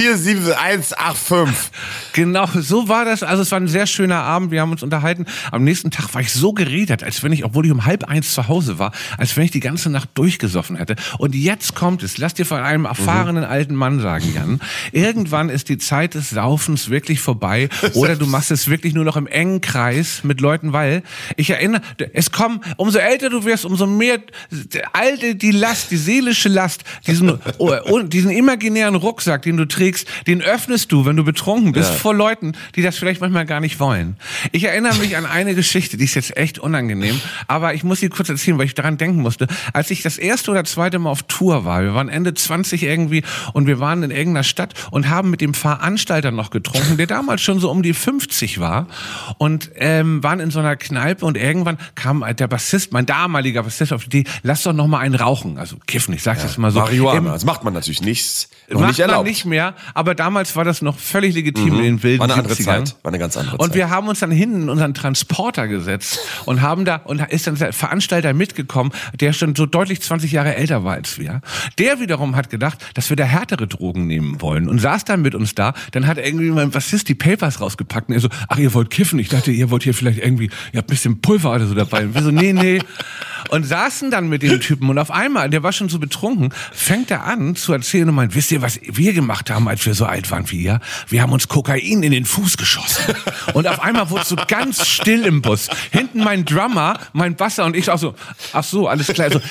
47185. Genau, so war das. Also es war ein sehr schöner Abend. Wir haben uns unterhalten. Am nächsten Tag war ich so geredet, als wenn ich, obwohl ich um 12:30 zu Hause war, als wenn ich die ganze Nacht durchgesoffen hätte. Und jetzt kommt es. Lass dir von einem erfahrenen alten Mann sagen, Jan. Irgendwann ist die Zeit des Saufens wirklich vorbei. Oder du machst es wirklich nur noch im engen Kreis mit Leuten, weil ich erinnere, es kommen, umso älter du wirst, umso mehr die Last, die seelische Last, diesen imaginären Rucksack, den du trägst, den öffnest du, wenn du betrunken bist, vor Leuten, die das vielleicht manchmal gar nicht wollen. Ich erinnere mich an eine Geschichte, die ist jetzt echt unangenehm, aber ich muss sie kurz erzählen, weil ich daran denken musste. Als ich das erste oder zweite Mal auf Tour war, wir waren Ende 20 irgendwie und wir waren in irgendeiner Stadt und haben mit dem Veranstalter noch getrunken, der damals schon so um die 50 war und waren in so einer Kneipe und irgendwann kam der Bassist, mein damaliger Bassist, auf die Idee, lass doch noch mal einen rauchen, also kiffen, ich sag's jetzt mal so. Marihuana, das macht man natürlich nicht, noch macht nicht erlaubt. Man nicht mehr, aber damals war das noch völlig legitim in den wilden War eine andere 70ern. Zeit, war eine ganz andere Zeit. Und wir haben uns dann hinten in unseren Transporter gesetzt und haben da, und ist dann der Veranstalter mitgekommen, der schon so deutlich 20 Jahre älter war als wir. Der wiederum hat gedacht, dass wir da härtere Drogen nehmen wollen und saß dann mit uns da. Dann hat irgendwie mein Bassist die Papers rausgepackt und er so, ach, ihr wollt kiffen? Ich dachte, ihr wollt hier vielleicht irgendwie, ihr habt ein bisschen Pulver oder so dabei. Und wir so, nee. Und saßen dann mit dem Typen und auf einmal, der war schon so betrunken, fängt er an zu erzählen und meint, wisst ihr, was wir gemacht haben, als wir so alt waren wie ihr? Wir haben uns Kokain in den Fuß geschossen. Und auf einmal wurde es so ganz still im Bus. Hinten mein Drummer, mein Basser und ich auch so, ach so, alles klar. So,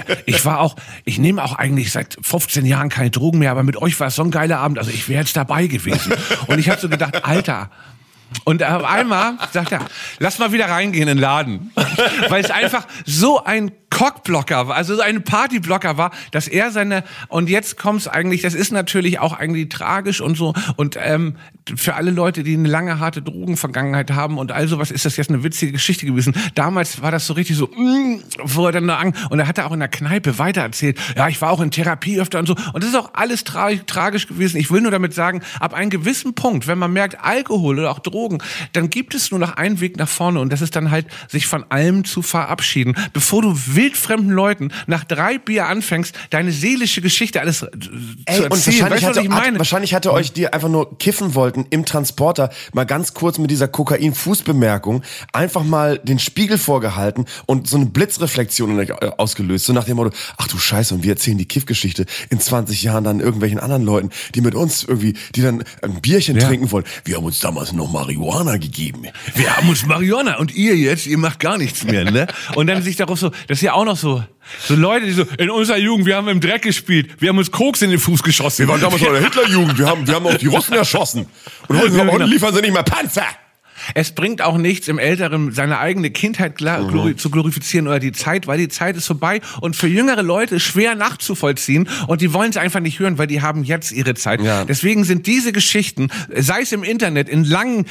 ich nehme auch eigentlich seit 15 Jahren keine Drogen mehr, aber mit euch war es so ein geiler Abend, also ich wäre jetzt dabei gewesen. Und ich habe so gedacht, Alter. Und auf einmal sagt er, lass mal wieder reingehen in den Laden. Weil es einfach so ein Cockblocker war, also so ein Partyblocker war, dass er und jetzt kommt's eigentlich, das ist natürlich auch eigentlich tragisch und so, und für alle Leute, die eine lange, harte Drogenvergangenheit haben und all sowas, ist das jetzt eine witzige Geschichte gewesen. Damals war das so richtig so, wo er dann und er hat auch in der Kneipe weitererzählt, ja, ich war auch in Therapie öfter und so, und das ist auch alles tragisch gewesen. Ich will nur damit sagen, ab einem gewissen Punkt, wenn man merkt, Alkohol oder auch Drogen, dann gibt es nur noch einen Weg nach vorne, und das ist dann halt, sich von allem zu verabschieden, bevor du wildfremden Leuten nach 3 Bier anfängst, deine seelische Geschichte alles zu erzählen. Und wahrscheinlich hatte euch die einfach nur kiffen wollten im Transporter, mal ganz kurz mit dieser Kokain-Fußbemerkung, einfach mal den Spiegel vorgehalten und so eine Blitzreflexion ausgelöst, so nach dem Motto, ach du Scheiße, und wir erzählen die Kiffgeschichte in 20 Jahren dann irgendwelchen anderen Leuten, die mit uns irgendwie, die dann ein Bierchen trinken wollen. Wir haben uns damals noch Marihuana gegeben. Wir haben uns Marihuana und ihr macht gar nichts mehr, ne? Und dann sich darauf so, das ist ja auch noch so Leute, die so, in unserer Jugend, wir haben im Dreck gespielt, wir haben uns Koks in den Fuß geschossen. Wir waren damals in der Hitlerjugend, wir haben auch die Russen erschossen. Und heute liefern sie nicht mehr Panzer. Es bringt auch nichts, im Älteren seine eigene Kindheit zu glorifizieren oder die Zeit, weil die Zeit ist vorbei und für jüngere Leute schwer nachzuvollziehen, und die wollen es einfach nicht hören, weil die haben jetzt ihre Zeit. Ja. Deswegen sind diese Geschichten, sei es im Internet, in langen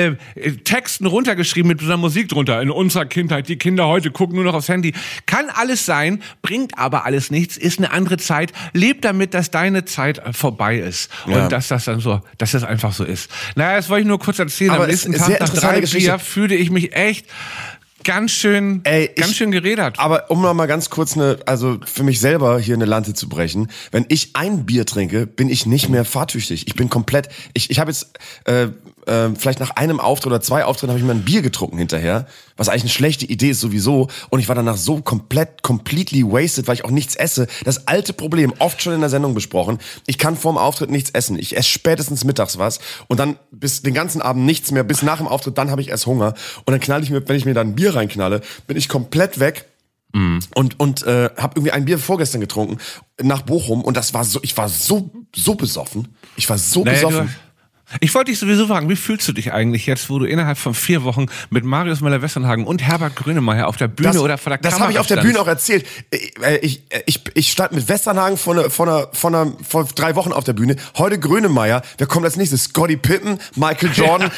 Texten runtergeschrieben mit so einer Musik drunter, in unserer Kindheit, die Kinder heute gucken nur noch aufs Handy, kann alles sein, bringt aber alles nichts, ist eine andere Zeit, leb damit, dass deine Zeit vorbei ist und dass das dann so, dass das einfach so ist. Naja, das wollte ich nur kurz erzählen. Aber am nächsten Tag nach 3 Bier fühlte ich mich echt ganz schön gerädert. Aber um noch mal ganz kurz also für mich selber hier eine Lanze zu brechen, wenn ich ein Bier trinke, bin ich nicht mehr fahrtüchtig. Ich bin komplett, ich habe jetzt vielleicht nach einem Auftritt oder 2 Auftritten habe ich mir ein Bier getrunken hinterher, was eigentlich eine schlechte Idee ist sowieso, und ich war danach so completely wasted, weil ich auch nichts esse. Das alte Problem, oft schon in der Sendung besprochen, ich kann vorm Auftritt nichts essen. Ich esse spätestens mittags was und dann bis den ganzen Abend nichts mehr, bis nach dem Auftritt, dann habe ich erst Hunger, und dann knalle ich mir, wenn ich mir dann ein Bier reinknalle, bin ich komplett weg. Und habe irgendwie ein Bier vorgestern getrunken nach Bochum, und das war so, ich war so besoffen. Ich war so besoffen. Ich wollte dich sowieso fragen, wie fühlst du dich eigentlich jetzt, wo du innerhalb von 4 Wochen mit Marius Müller-Westernhagen und Herbert Grönemeyer auf der Bühne oder vor der Kamera Das habe ich auf der standst? Bühne auch erzählt. Ich stand mit Westernhagen vor 3 Wochen auf der Bühne. Heute Grönemeyer. Wer kommt als nächstes? Scottie Pippen, Michael Jordan,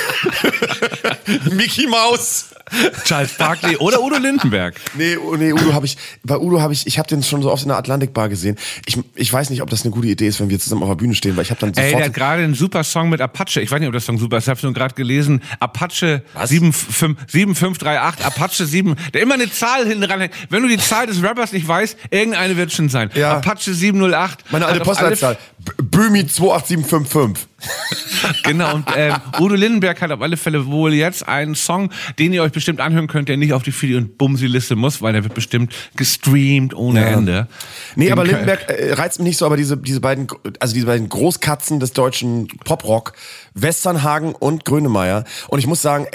Mickey Mouse. Charles Barkley oder Udo Lindenberg. Nee, Udo habe ich habe den schon so oft in der Atlantikbar gesehen. Ich weiß nicht, ob das eine gute Idee ist, wenn wir zusammen auf der Bühne stehen, weil ich habe dann sofort... Der hat gerade einen super Song mit Apache. Ich weiß nicht, ob das Song super ist. Ich habe es nur gerade gelesen. Apache 7538, Apache 7. Der immer eine Zahl hinten dran hängt. Wenn du die Zahl des Rappers nicht weißt, irgendeine wird schon sein. Ja. Apache 708. Meine alte Postleitzahl. Böhmi 28755. Genau, und Udo Lindenberg hat auf alle Fälle wohl jetzt einen Song, den ihr euch bestimmt anhören könnt, der nicht auf die Fidi- und Bumsi-Liste muss, weil der wird bestimmt gestreamt ohne Ende. Nee, aber Lindenberg reizt mich nicht so, aber diese beiden Großkatzen des deutschen Poprock, Westernhagen und Grönemeyer. Und ich muss sagen,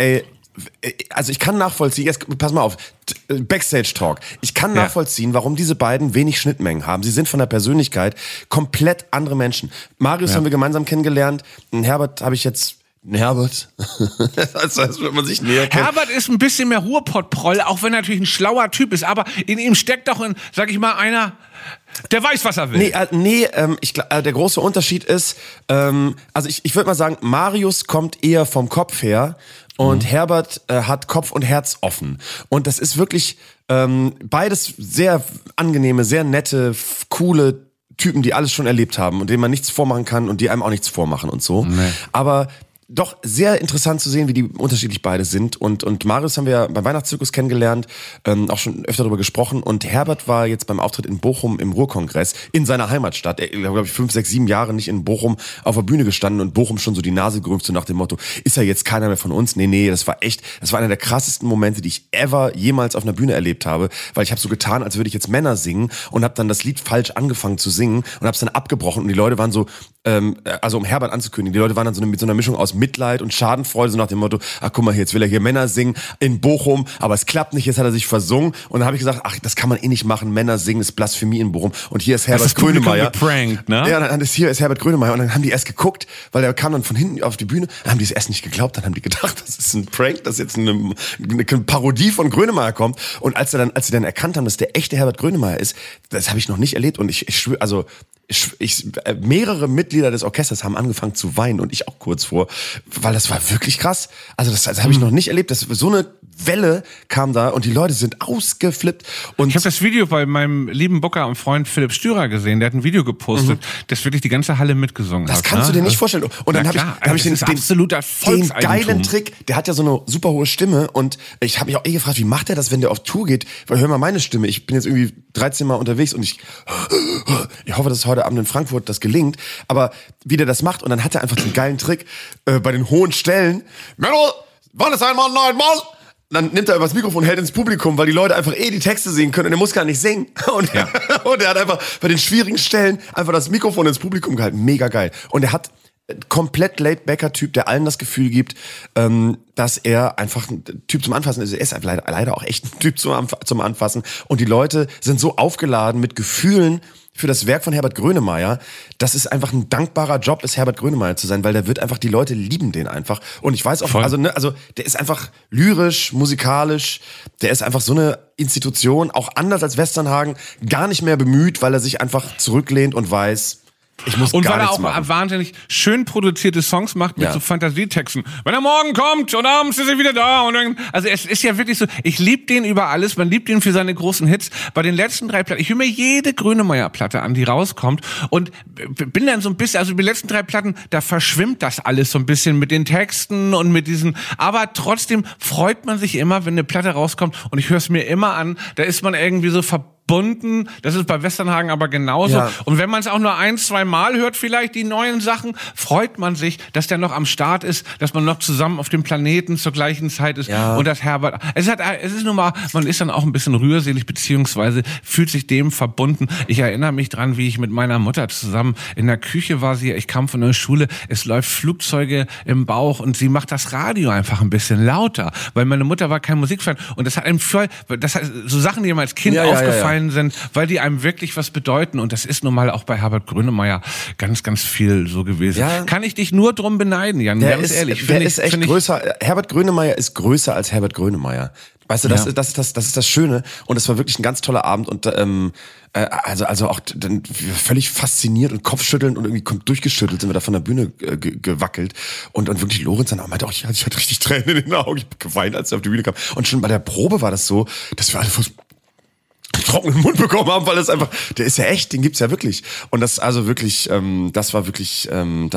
also ich kann nachvollziehen, jetzt pass mal auf, Backstage-Talk. Ich kann nachvollziehen, warum diese beiden wenig Schnittmengen haben. Sie sind von der Persönlichkeit komplett andere Menschen. Marius haben wir gemeinsam kennengelernt. Herbert habe ich jetzt... Herbert? Das wird man sich näher kennen. Herbert ist ein bisschen mehr Ruhrpott-Proll, auch wenn er natürlich ein schlauer Typ ist, aber in ihm steckt doch, sag ich mal, einer, der weiß, was er will. Der große Unterschied ist, also ich würde mal sagen, Marius kommt eher vom Kopf her und Herbert hat Kopf und Herz offen. Und das ist wirklich beides sehr angenehme, sehr nette, coole Typen, die alles schon erlebt haben und denen man nichts vormachen kann und die einem auch nichts vormachen und so. Nee. Aber doch sehr interessant zu sehen, wie die unterschiedlich beide sind. Und Marius haben wir beim Weihnachtszirkus kennengelernt, auch schon öfter darüber gesprochen. Und Herbert war jetzt beim Auftritt in Bochum im Ruhrkongress in seiner Heimatstadt. Er hat, glaube ich, 5, 6, 7 Jahre nicht in Bochum auf der Bühne gestanden und Bochum schon so die Nase gerümpft, so nach dem Motto, ist ja jetzt keiner mehr von uns? Nee, das war einer der krassesten Momente, die ich jemals auf einer Bühne erlebt habe, weil ich habe so getan, als würde ich jetzt Männer singen und habe dann das Lied falsch angefangen zu singen und habe es dann abgebrochen und die Leute waren so, also um Herbert anzukündigen, die Leute waren dann so mit so einer Mischung aus Mitleid und Schadenfreude, so nach dem Motto, ach guck mal, jetzt will er hier Männer singen in Bochum, aber es klappt nicht, jetzt hat er sich versungen und dann habe ich gesagt, ach, das kann man eh nicht machen, Männer singen ist Blasphemie in Bochum und hier ist Herbert Grönemeyer. Geprankt, ne? Ja, dann hier ist Herbert Grönemeyer und dann haben die erst geguckt, weil der kam dann von hinten auf die Bühne, dann haben die es erst nicht geglaubt, dann haben die gedacht, das ist ein Prank, dass jetzt eine Parodie von Grönemeyer kommt und als sie dann erkannt haben, dass der echte Herbert Grönemeyer ist, das habe ich noch nicht erlebt und ich schwöre, also mehrere Mitglieder des Orchesters haben angefangen zu weinen und ich auch kurz vor, weil das war wirklich krass. Also das habe ich noch nicht erlebt. So eine Welle kam da und die Leute sind ausgeflippt. Und ich habe das Video bei meinem lieben Booker und Freund Philipp Stürer gesehen. Der hat ein Video gepostet, das wirklich die ganze Halle mitgesungen hat. Das kannst du dir nicht vorstellen. Und dann habe ich den geilen Trick. Der hat ja so eine super hohe Stimme und ich habe mich auch gefragt, wie macht er das, wenn der auf Tour geht? Weil hör mal meine Stimme. Ich bin jetzt irgendwie 13 Mal unterwegs und ich hoffe, dass es heute Abend in Frankfurt das gelingt. Aber wie der das macht und dann hat er einfach den geilen Trick bei den hohen Stellen. Männer, wann ist einmal neunmal? Dann nimmt er übers Mikrofon und hält ins Publikum, weil die Leute einfach die Texte singen können und er muss gar nicht singen. Und er hat einfach bei den schwierigen Stellen einfach das Mikrofon ins Publikum gehalten. Mega geil. Und er hat komplett laid-backer-Typ, der allen das Gefühl gibt, dass er einfach ein Typ zum Anfassen ist. Er ist leider auch echt ein Typ zum Anfassen. Und die Leute sind so aufgeladen mit Gefühlen für das Werk von Herbert Grönemeyer. Das ist einfach ein dankbarer Job, ist Herbert Grönemeyer zu sein, weil die Leute lieben den einfach. Und ich weiß auch, also der ist einfach lyrisch, musikalisch, der ist einfach so eine Institution, auch anders als Westernhagen, gar nicht mehr bemüht, weil er sich einfach zurücklehnt und weiß, ich muss und gar weil er nichts auch machen. Wahnsinnig schön produzierte Songs macht mit so Fantasietexten. Wenn er morgen kommt und abends ist er wieder da. Und dann, also es ist ja wirklich so, ich liebe den über alles. Man liebt ihn für seine großen Hits. Bei den letzten 3 Platten, ich höre mir jede Grönemeyer-Platte an, die rauskommt und bin dann so ein bisschen, also die letzten 3 Platten, da verschwimmt das alles so ein bisschen mit den Texten und mit diesen, aber trotzdem freut man sich immer, wenn eine Platte rauskommt und ich höre es mir immer an, da ist man irgendwie so verbunden. Das ist bei Westernhagen aber genauso. Ja. Und wenn man es auch nur 1, 2 Mal hört, vielleicht die neuen Sachen, freut man sich, dass der noch am Start ist, dass man noch zusammen auf dem Planeten zur gleichen Zeit ist und dass Herbert. Es ist nun mal, man ist dann auch ein bisschen rührselig, beziehungsweise fühlt sich dem verbunden. Ich erinnere mich dran, wie ich mit meiner Mutter zusammen in der Küche war. Ich kam von der Schule, es läuft Flugzeuge im Bauch und sie macht das Radio einfach ein bisschen lauter, weil meine Mutter war kein Musikfan und das hat einem so Sachen, die mir als Kind aufgefallen aufgefallen sind, weil die einem wirklich was bedeuten. Und das ist nun mal auch bei Herbert Grönemeyer ganz, ganz viel so gewesen. Ja. Kann ich dich nur drum beneiden, Jan, ganz ehrlich. Der ist echt größer. Herbert Grönemeyer ist größer als Herbert Grönemeyer. Weißt du, das ist das Schöne. Und es war wirklich ein ganz toller Abend. Und also auch dann völlig fasziniert und Kopfschüttelnd und irgendwie durchgeschüttelt sind wir da von der Bühne gewackelt. Und wirklich Lorenz dann auch meinte, ich hatte richtig Tränen in den Augen. Ich habe geweint, als er auf die Bühne kam. Und schon bei der Probe war das so, dass wir alle trockenen Mund bekommen haben, weil das einfach, der ist ja echt, den gibt's ja wirklich. Und das also wirklich, das war wirklich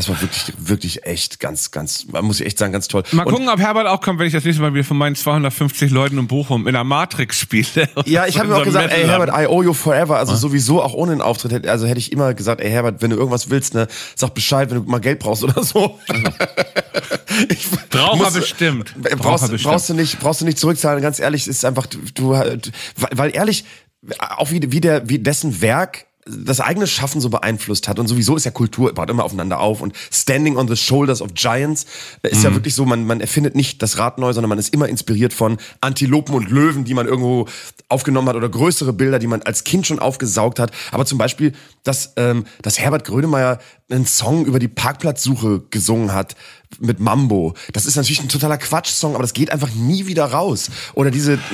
echt ganz, muss ich echt sagen, ganz toll. Mal gucken, ob Herbert auch kommt, wenn ich das nächste Mal wieder von meinen 250 Leuten in Bochum in der Matrix spiele. Ja, ich habe mir auch gesagt, ey Herbert, I owe you forever. Also sowieso auch ohne den Auftritt, hätte ich immer gesagt, ey Herbert, wenn du irgendwas willst, ne, sag Bescheid, wenn du mal Geld brauchst oder so. Braucht er bestimmt. Brauchst du nicht zurückzahlen. Ganz ehrlich, ist einfach weil ehrlich, auch wie dessen Werk das eigene Schaffen so beeinflusst hat. Und sowieso ist ja Kultur, baut immer aufeinander auf. Und Standing on the Shoulders of Giants ist ja wirklich so, man erfindet nicht das Rad neu, sondern man ist immer inspiriert von Antilopen und Löwen, die man irgendwo aufgenommen hat, oder größere Bilder, die man als Kind schon aufgesaugt hat. Aber zum Beispiel, dass Herbert Grönemeyer einen Song über die Parkplatzsuche gesungen hat mit Mambo. Das ist natürlich ein totaler Quatschsong, aber das geht einfach nie wieder raus. Oder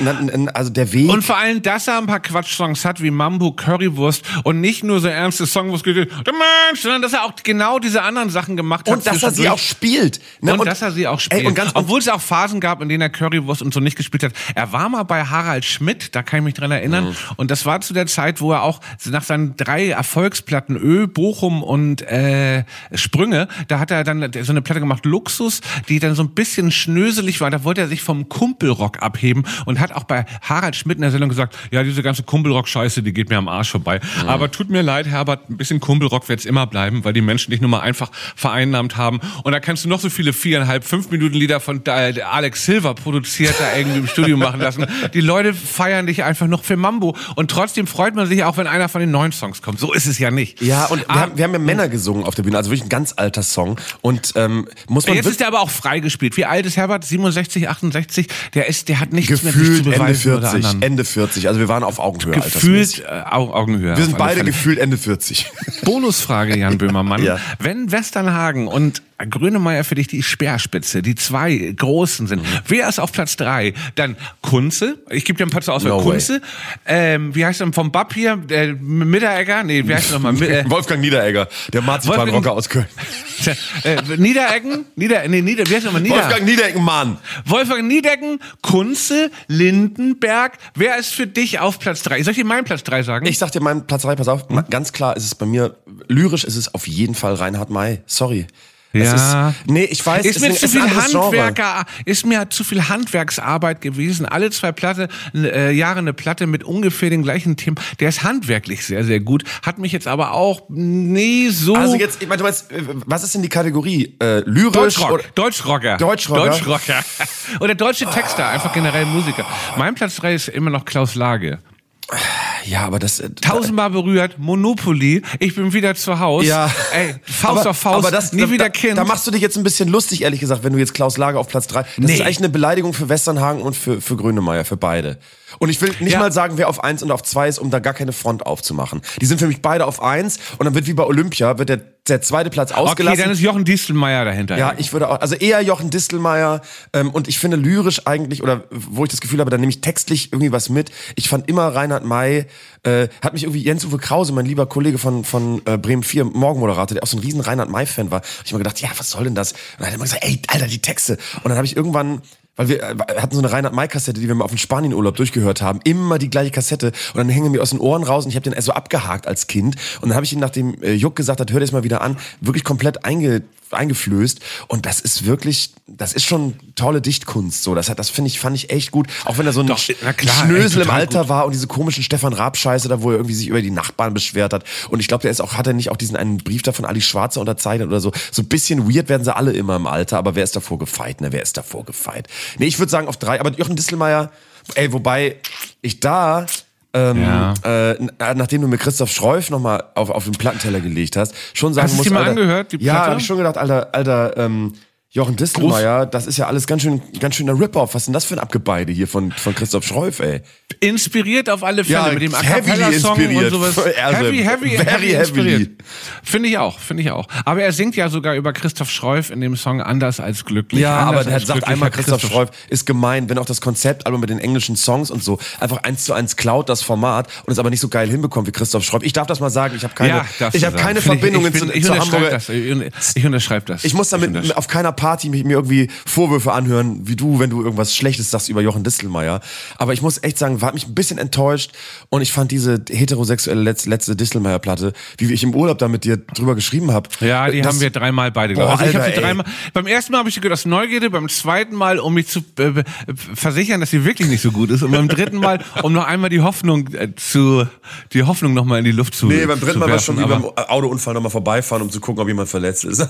also der Weg. Und vor allem, dass er ein paar Quatschsongs hat, wie Mambo, Currywurst und nicht nur so ernste Songs, wo es geht, der Mensch, sondern dass er auch genau diese anderen Sachen gemacht hat. Und dass er sie auch spielt. Ne? Und dass er sie auch spielt. Obwohl es auch Phasen gab, in denen er Currywurst und so nicht gespielt hat. Er war mal bei Harald Schmidt, da kann ich mich dran erinnern. Und das war zu der Zeit, wo er auch nach seinen 3 Erfolgsplatten, Bochum und Sprünge, da hat er dann so eine Platte gemacht, Luxus, die dann so ein bisschen schnöselig war. Da wollte er sich vom Kumpelrock abheben und hat auch bei Harald Schmidt in der Sendung gesagt, ja, diese ganze Kumpelrock-Scheiße, die geht mir am Arsch vorbei. Aber tut mir leid, Herbert, ein bisschen Kumpelrock wird's immer bleiben, weil die Menschen dich nur mal einfach vereinnahmt haben. Und da kannst du noch so viele 4,5, 5 Minuten Lieder von Alex Silver produziert da irgendwie im Studio machen lassen. Die Leute feiern dich einfach noch für Mambo. Und trotzdem freut man sich auch, wenn einer von den neuen Songs kommt. So ist es ja nicht. Ja, und wir haben ja Männer gesungen auf der Bühne, also wirklich ein ganz alter Song. Und muss man jetzt ist der aber auch freigespielt. Wie alt ist Herbert? 67, 68? Der hat nichts mehr gefühlt zu beweisen. Ende 40. Also wir waren auf Augenhöhe. Gefühlt Augenhöhe. Wir sind beide gefühlt Ende 40. Bonusfrage, Jan Böhmermann. Ja. Wenn Westernhagen und Grönemeyer für dich die Speerspitze, die 2 großen sind, wer ist auf Platz 3? Dann Kunze. Ich gebe dir ein paar zur Auswahl. Kunze. Wie heißt er vom Bab hier? Mitteregger? Nee, wie heißt er nochmal? Wolfgang Niederegger, der Marzipanrocker aus Köln. Niedereggen? Wie heißt er nochmal? Wolfgang Niedereggen, Mann. Wolfgang Niedereggen, Kunze, Lindenberg. Wer ist für dich auf Platz 3? Soll ich dir meinen Platz 3 sagen? Ich sag dir meinen Platz 3, pass auf. Ganz klar ist es bei mir, lyrisch ist es auf jeden Fall Reinhard May. Sorry. Ja. Ich weiß, ist mir zu viel Handwerksarbeit gewesen. Alle 2 Jahre eine Platte mit ungefähr den gleichen Themen. Der ist handwerklich sehr, sehr gut. Hat mich jetzt aber auch nie so... Also jetzt, du meinst, was ist denn die Kategorie? Lyrisch? Deutschrocker. Oder deutsche Texter, einfach generell Musiker. Mein Platz 3 ist immer noch Klaus Lage. Ja, aber das... 1000-mal berührt, Monopoly, ich bin wieder zu Hause. Ja. Ey, Faust auf Faust, aber das, nie wieder Kind. Da machst du dich jetzt ein bisschen lustig, ehrlich gesagt, wenn du jetzt Klaus Lage auf Platz 3... Das ist eigentlich eine Beleidigung für Westernhagen und für Grönemeyer, für beide. Und ich will nicht mal sagen, wer auf 1 und auf 2 ist, um da gar keine Front aufzumachen. Die sind für mich beide auf 1 und dann wird wie bei Olympia, wird der 2. Platz ausgelassen. Okay, dann ist Jochen Distelmeier dahinter. Ja, ich würde auch, also eher Jochen Distelmeier und ich finde lyrisch eigentlich, oder wo ich das Gefühl habe, da nehme ich textlich irgendwie was mit. Ich fand immer Reinhard May, hat mich irgendwie Jens-Uwe Krause, mein lieber Kollege von Bremen 4, Morgenmoderator, der auch so ein riesen Reinhard May-Fan war, ich mir gedacht, ja, was soll denn das? Und dann hat er immer gesagt, ey, Alter, die Texte. Und dann habe ich irgendwann... Weil wir hatten so eine Reinhard May-Kassette, die wir mal auf dem Spanienurlaub durchgehört haben. Immer die gleiche Kassette. Und dann hängen mir aus den Ohren raus und ich habe den so abgehakt als Kind. Und dann habe ich ihn, nachdem Juck gesagt hat, hör dir das mal wieder an, wirklich komplett eingeflößt. Und das ist schon tolle Dichtkunst. So, fand ich echt gut. Auch wenn er so ein Schnösel im Alter war und diese komischen Stefan Raab-Scheiße da, wo er irgendwie sich über die Nachbarn beschwert hat. Und ich glaube, hat er nicht auch diesen einen Brief da von Ali Schwarzer unterzeichnet oder so. So ein bisschen weird werden sie alle immer im Alter, aber wer ist davor gefeit, ne? Wer ist davor gefeit? Nee, ich würde sagen auf 3, aber Jochen Distelmeier, wobei ich da, nachdem du mir Christoph Schreuf nochmal auf den Plattenteller gelegt hast, schon sagen muss, hast du dir mal angehört, die Platte? Ja, hab ich schon gedacht, Alter, Jochen Distelmeier, das ist ja alles ganz schöner Rip-Off. Was ist denn das für ein Abgebeide hier von Christoph Schreuf, ey? Inspiriert auf alle Fälle, Ja, mit dem A heavily Cappella-Song und inspiriert. sowas. Also, Heavy very inspiriert. Finde ich auch. Aber er singt ja sogar über Christoph Schreuf in dem Song Anders als glücklich. Ja, Anders aber der als sagt glücklich einmal, hat Christoph Schreuf ist gemein, wenn auch das Konzeptalbum mit den englischen Songs und so einfach 1:1 klaut das Format und es aber nicht so geil hinbekommt wie Christoph Schreuf. Ich darf das mal sagen, ich habe keine Verbindungen zu Hamburger. Ich unterschreibe das. Ich muss damit auf keiner Party mir irgendwie Vorwürfe anhören, wie du, wenn du irgendwas Schlechtes sagst über Jochen Distelmeier. Aber ich muss echt sagen, war mich ein bisschen enttäuscht und ich fand diese heterosexuelle letzte Distelmeier-Platte, wie ich im Urlaub da mit dir drüber geschrieben habe. Ja, die haben wir 3 Mal beide gehört. Also ich habe sie 3 Mal. Beim ersten Mal habe ich sie gehört aus Neugierde, beim zweiten Mal, um mich zu versichern, dass sie wirklich nicht so gut ist, und beim dritten Mal, um noch einmal die Hoffnung noch mal in die Luft zu Nee, beim dritten Mal war es schon wie aber beim Autounfall nochmal vorbeifahren, um zu gucken, ob jemand verletzt ist.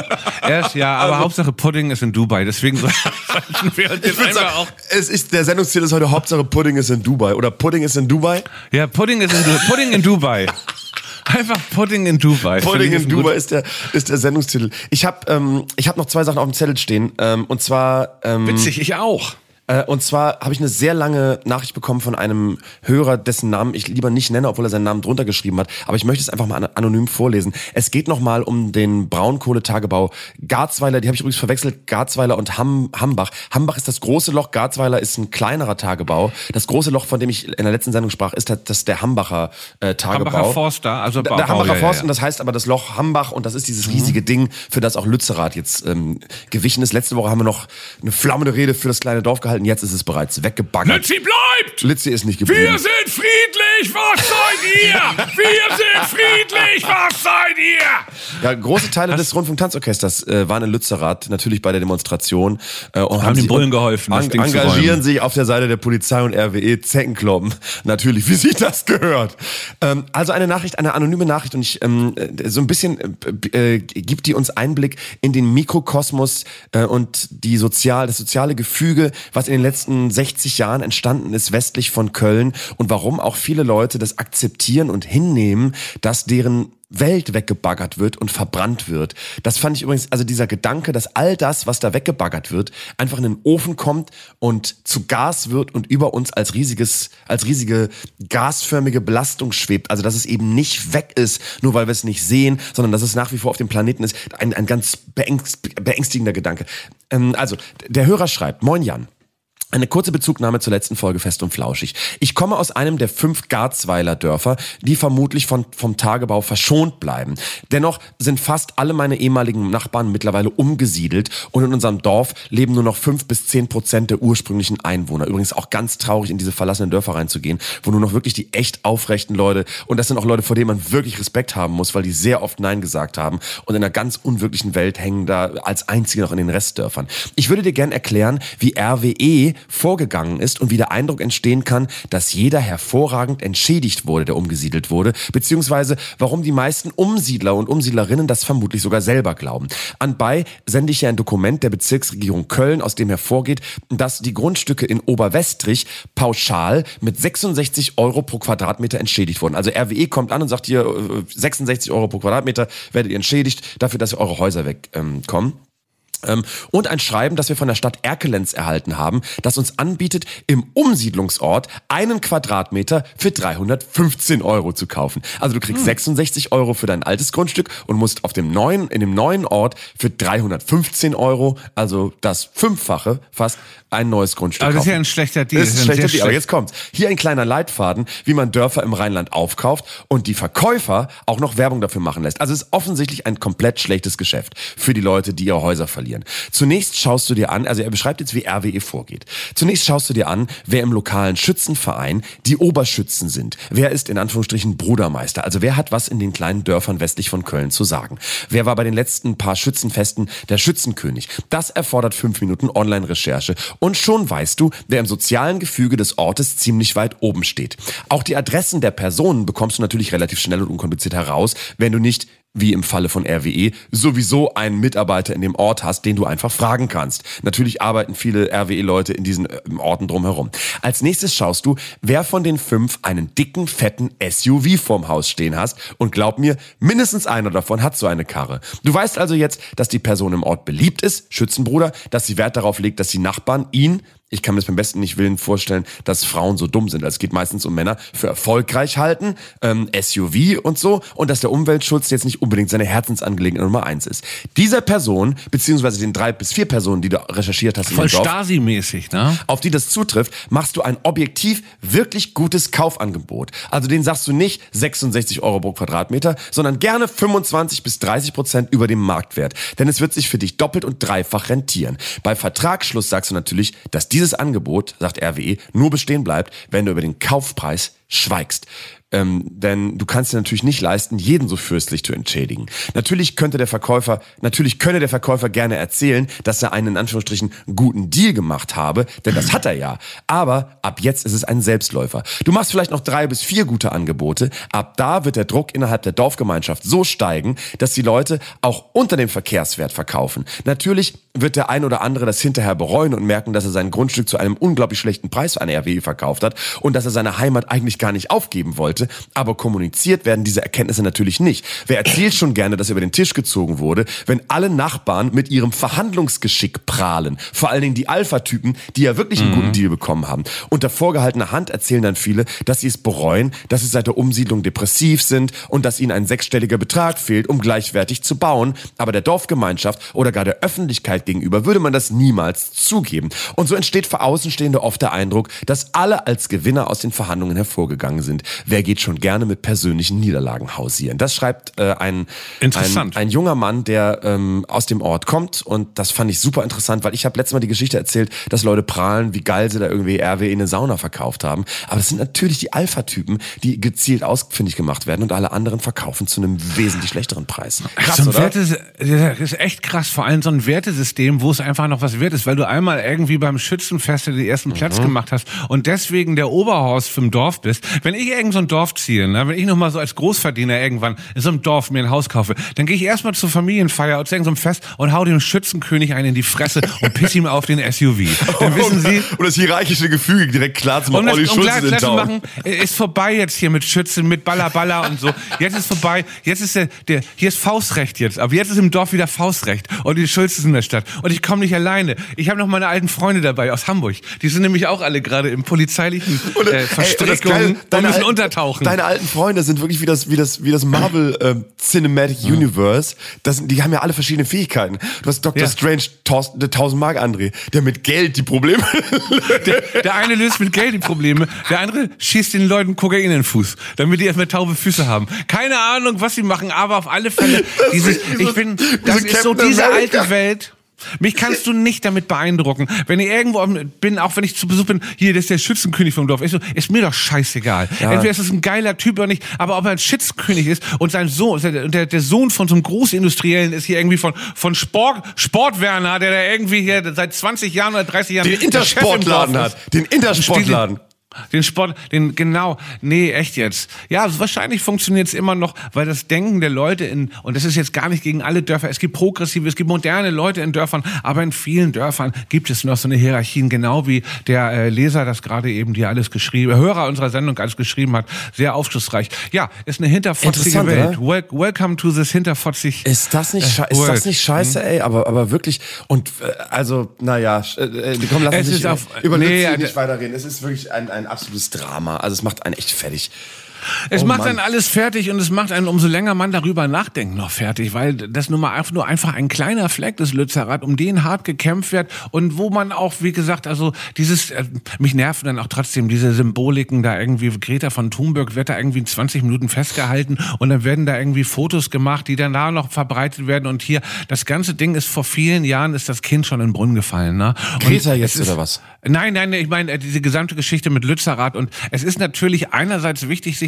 Aber Hauptsache Pudding ist in Dubai, deswegen sollten wir uns jetzt einfach auch... Der Sendungsziel ist heute Hauptsache Pudding ist in Dubai. Oder Pudding ist in Dubai? Ja, Pudding in Dubai. Einfach Pudding in Dubai. Pudding in Dubai ist der Sendungstitel. Ich hab noch 2 Sachen auf dem Zettel stehen. Und zwar... Witzig, ich auch. Und zwar habe ich eine sehr lange Nachricht bekommen von einem Hörer, dessen Namen ich lieber nicht nenne, obwohl er seinen Namen drunter geschrieben hat. Aber ich möchte es einfach mal anonym vorlesen. Es geht nochmal um den Braunkohletagebau Garzweiler. Die habe ich übrigens verwechselt, Garzweiler und Hambach. Hambach ist das große Loch, Garzweiler ist ein kleinerer Tagebau. Das große Loch, von dem ich in der letzten Sendung sprach, ist das der Hambacher Tagebau. Hambacher Forster, also der Hambacher Forst, und das heißt aber das Loch Hambach, und das ist dieses riesige Ding, für das auch Lützerath jetzt gewichen ist. Letzte Woche haben wir noch eine flammende Rede für das kleine Dorf gehalten. Jetzt ist es bereits weggebaggert. Litzi bleibt! Litzi ist nicht geblieben. Wir sind friedlich, was seid ihr? Wir sind friedlich, was seid ihr? Ja, große Teile des Rundfunk-Tanzorchesters waren in Lützerath, natürlich bei der Demonstration. Und haben den Bullen geholfen, das Ding zu engagieren räumen. sich auf der Seite der Polizei und RWE, Zeckenkloppen. Natürlich, wie sich das gehört. Also eine anonyme Nachricht, und ich so ein bisschen gibt die uns Einblick in den Mikrokosmos und das soziale Gefüge, was in den letzten 60 Jahren entstanden ist westlich von Köln, und warum auch viele Leute das akzeptieren und hinnehmen, dass deren Welt weggebaggert wird und verbrannt wird. Das fand ich übrigens, also dieser Gedanke, dass all das, was da weggebaggert wird, einfach in den Ofen kommt und zu Gas wird und über uns als riesige gasförmige Belastung schwebt. Also dass es eben nicht weg ist, nur weil wir es nicht sehen, sondern dass es nach wie vor auf dem Planeten ist. Ein ganz beängstigender Gedanke. Also, der Hörer schreibt: Moin Jan. Eine kurze Bezugnahme zur letzten Folge Fest und Flauschig. Ich komme aus einem der 5 Garzweiler Dörfer, die vermutlich vom Tagebau verschont bleiben. Dennoch sind fast alle meine ehemaligen Nachbarn mittlerweile umgesiedelt, und in unserem Dorf leben nur noch 5-10% der ursprünglichen Einwohner. Übrigens auch ganz traurig, in diese verlassenen Dörfer reinzugehen, wo nur noch wirklich die echt aufrechten Leute, und das sind auch Leute, vor denen man wirklich Respekt haben muss, weil die sehr oft Nein gesagt haben und in einer ganz unwirklichen Welt hängen da als einzige noch in den Restdörfern. Ich würde dir gern erklären, wie RWE vorgegangen ist und wie der Eindruck entstehen kann, dass jeder hervorragend entschädigt wurde, der umgesiedelt wurde, beziehungsweise warum die meisten Umsiedler und Umsiedlerinnen das vermutlich sogar selber glauben. Anbei sende ich ja ein Dokument der Bezirksregierung Köln, aus dem hervorgeht, dass die Grundstücke in Oberwestrich pauschal mit 66 € pro Quadratmeter entschädigt wurden. Also RWE kommt an und sagt hier, 66 € pro Quadratmeter werdet ihr entschädigt dafür, dass eure Häuser wegkommen. Und ein Schreiben, das wir von der Stadt Erkelenz erhalten haben, das uns anbietet, im Umsiedlungsort einen Quadratmeter für 315 € zu kaufen. Also du kriegst 66 € für dein altes Grundstück und musst in dem neuen Ort für 315 €, also das 5-fache fast, ein neues Grundstück kaufen. Aber das ist ja ein schlechter Deal. Das ist ein schlechter Deal. Aber jetzt kommt's. Hier ein kleiner Leitfaden, wie man Dörfer im Rheinland aufkauft und die Verkäufer auch noch Werbung dafür machen lässt. Also es ist offensichtlich ein komplett schlechtes Geschäft für die Leute, die ihre Häuser verlieren. Zunächst schaust du dir an, also er beschreibt jetzt, wie RWE vorgeht. Zunächst schaust du dir an, wer im lokalen Schützenverein die Oberschützen sind. Wer ist in Anführungsstrichen Brudermeister? Also wer hat was in den kleinen Dörfern westlich von Köln zu sagen? Wer war bei den letzten paar Schützenfesten der Schützenkönig? Das erfordert 5 Minuten Online-Recherche. Und schon weißt du, wer im sozialen Gefüge des Ortes ziemlich weit oben steht. Auch die Adressen der Personen bekommst du natürlich relativ schnell und unkompliziert heraus, wenn du nicht wie im Falle von RWE, sowieso einen Mitarbeiter in dem Ort hast, den du einfach fragen kannst. Natürlich arbeiten viele RWE-Leute in diesen Orten drumherum. Als nächstes schaust du, wer von den 5 einen dicken, fetten SUV vorm Haus stehen hast. Und glaub mir, mindestens einer davon hat so eine Karre. Du weißt also jetzt, dass die Person im Ort beliebt ist, Schützenbruder, dass sie Wert darauf legt, dass die Nachbarn ihn, ich kann mir das beim besten nicht willen vorstellen, dass Frauen so dumm sind. Also es geht meistens um Männer, für erfolgreich halten, SUV und so, und dass der Umweltschutz jetzt nicht unbedingt seine Herzensangelegenheit Nummer 1 ist. Dieser Person, beziehungsweise den 3 bis 4 Personen, die du recherchiert hast, voll Stasi-mäßig, ne? Auf die das zutrifft, machst du ein objektiv wirklich gutes Kaufangebot. Also den sagst du nicht 66 Euro pro Quadratmeter, sondern gerne 25-30% über dem Marktwert. Denn es wird sich für dich doppelt und dreifach rentieren. Bei Vertragsschluss sagst du natürlich, dass dieses Angebot, sagt RWE, nur bestehen bleibt, wenn du über den Kaufpreis schweigst. Denn du kannst dir natürlich nicht leisten, jeden so fürstlich zu entschädigen. Natürlich könne der Verkäufer gerne erzählen, dass er einen in Anführungsstrichen guten Deal gemacht habe, denn das hat er ja. Aber ab jetzt ist es ein Selbstläufer. Du machst vielleicht noch 3 bis 4 gute Angebote. Ab da wird der Druck innerhalb der Dorfgemeinschaft so steigen, dass die Leute auch unter dem Verkehrswert verkaufen. Natürlich wird der ein oder andere das hinterher bereuen und merken, dass er sein Grundstück zu einem unglaublich schlechten Preis an RWE verkauft hat und dass er seine Heimat eigentlich gar nicht aufgeben wollte. Aber kommuniziert werden diese Erkenntnisse natürlich nicht. Wer erzählt schon gerne, dass er über den Tisch gezogen wurde, wenn alle Nachbarn mit ihrem Verhandlungsgeschick prahlen? Vor allen Dingen die Alpha-Typen, die ja wirklich einen guten Deal bekommen haben. Unter vorgehaltener Hand erzählen dann viele, dass sie es bereuen, dass sie seit der Umsiedlung depressiv sind und dass ihnen ein 6-stelliger Betrag fehlt, um gleichwertig zu bauen. Aber der Dorfgemeinschaft oder gar der Öffentlichkeit gegenüber würde man das niemals zugeben. Und so entsteht für Außenstehende oft der Eindruck, dass alle als Gewinner aus den Verhandlungen hervorgegangen sind. Wer geht schon gerne mit persönlichen Niederlagen hausieren? Das schreibt ein junger Mann, der aus dem Ort kommt, und das fand ich super interessant, weil ich habe letztes Mal die Geschichte erzählt, dass Leute prahlen, wie geil sie da irgendwie RWE eine Sauna verkauft haben. Aber das sind natürlich die Alpha-Typen, die gezielt ausfindig gemacht werden und alle anderen verkaufen zu einem wesentlich schlechteren Preis. Krass, so oder? Das ist echt krass, vor allem so ein Wertesystem, wo es einfach noch was wert ist, weil du einmal irgendwie beim Schützenfest den ersten Platz gemacht hast und deswegen der Oberhorst vom Dorf bist. Wenn ich irgend so ein Dorf ziehe, ne, wenn ich nochmal so als Großverdiener irgendwann in so einem Dorf mir ein Haus kaufe, dann gehe ich erstmal zur Familienfeier oder zu irgendeinem Fest und hau dem Schützenkönig einen in die Fresse und piss ihm auf den SUV. Dann wissen Sie... Und das hierarchische Gefüge direkt klar zu machen, Olli Schulz in zu machen, ist vorbei jetzt hier mit Schützen, mit Balla und so. Jetzt ist vorbei, jetzt ist hier ist Faustrecht jetzt, aber jetzt ist im Dorf wieder Faustrecht und die Schulz ist in der Stadt. Und ich komme nicht alleine. Ich habe noch meine alten Freunde dabei aus Hamburg. Die sind nämlich auch alle gerade im polizeilichen Verstrickungen und müssen untertauchen. Deine alten Freunde sind wirklich wie das Marvel Cinematic Universe. Die haben ja alle verschiedene Fähigkeiten. Du hast Dr. Strange, der 1000 Mark André, der mit Geld die Probleme der eine löst mit Geld die Probleme, der andere schießt den Leuten Kokain in den Fuß, damit die erstmal taube Füße haben. Keine Ahnung, was sie machen, aber auf alle Fälle, das ist so diese alte Welt. Mich kannst du nicht damit beeindrucken. Wenn ich irgendwo bin, auch wenn ich zu Besuch bin, hier, das ist der Schützenkönig vom Dorf. Ist mir doch scheißegal. Ja. Entweder ist es ein geiler Typ oder nicht, aber ob er ein Schützenkönig ist und sein Sohn, der Sohn von so einem Großindustriellen ist hier irgendwie von Sportwerner, der da irgendwie hier seit 20 Jahren oder 30 Jahren den Intersportladen hat. Den Intersportladen. Nee, echt jetzt. Ja, wahrscheinlich funktioniert es immer noch, weil das Denken der Leute und das ist jetzt gar nicht gegen alle Dörfer, es gibt progressive, es gibt moderne Leute in Dörfern, aber in vielen Dörfern gibt es noch so eine Hierarchien, genau wie der Leser das gerade eben dir alles Hörer unserer Sendung alles geschrieben hat, sehr aufschlussreich. Ja, ist eine hinterfotzige Welt. Welcome to this hinterfotzig. Ist das nicht scheiße, ey, aber wirklich, und also, naja, komm, lass uns nicht weiterreden. Es ist wirklich ein absolutes Drama. Also es macht einen echt fertig. Es macht einen alles fertig und es macht einen, umso länger man darüber nachdenkt, noch fertig, weil das nur einfach ein kleiner Fleck des Lützerath, um den hart gekämpft wird und wo man auch, wie gesagt, also mich nerven dann auch trotzdem diese Symboliken da irgendwie, Greta von Thunberg wird da irgendwie in 20 Minuten festgehalten und dann werden da irgendwie Fotos gemacht, die dann da noch verbreitet werden und hier, das ganze Ding ist vor vielen Jahren, ist das Kind schon in den Brunnen gefallen, ne? Greta jetzt oder was? Nein, ich meine diese gesamte Geschichte mit Lützerath und es ist natürlich einerseits wichtig, sich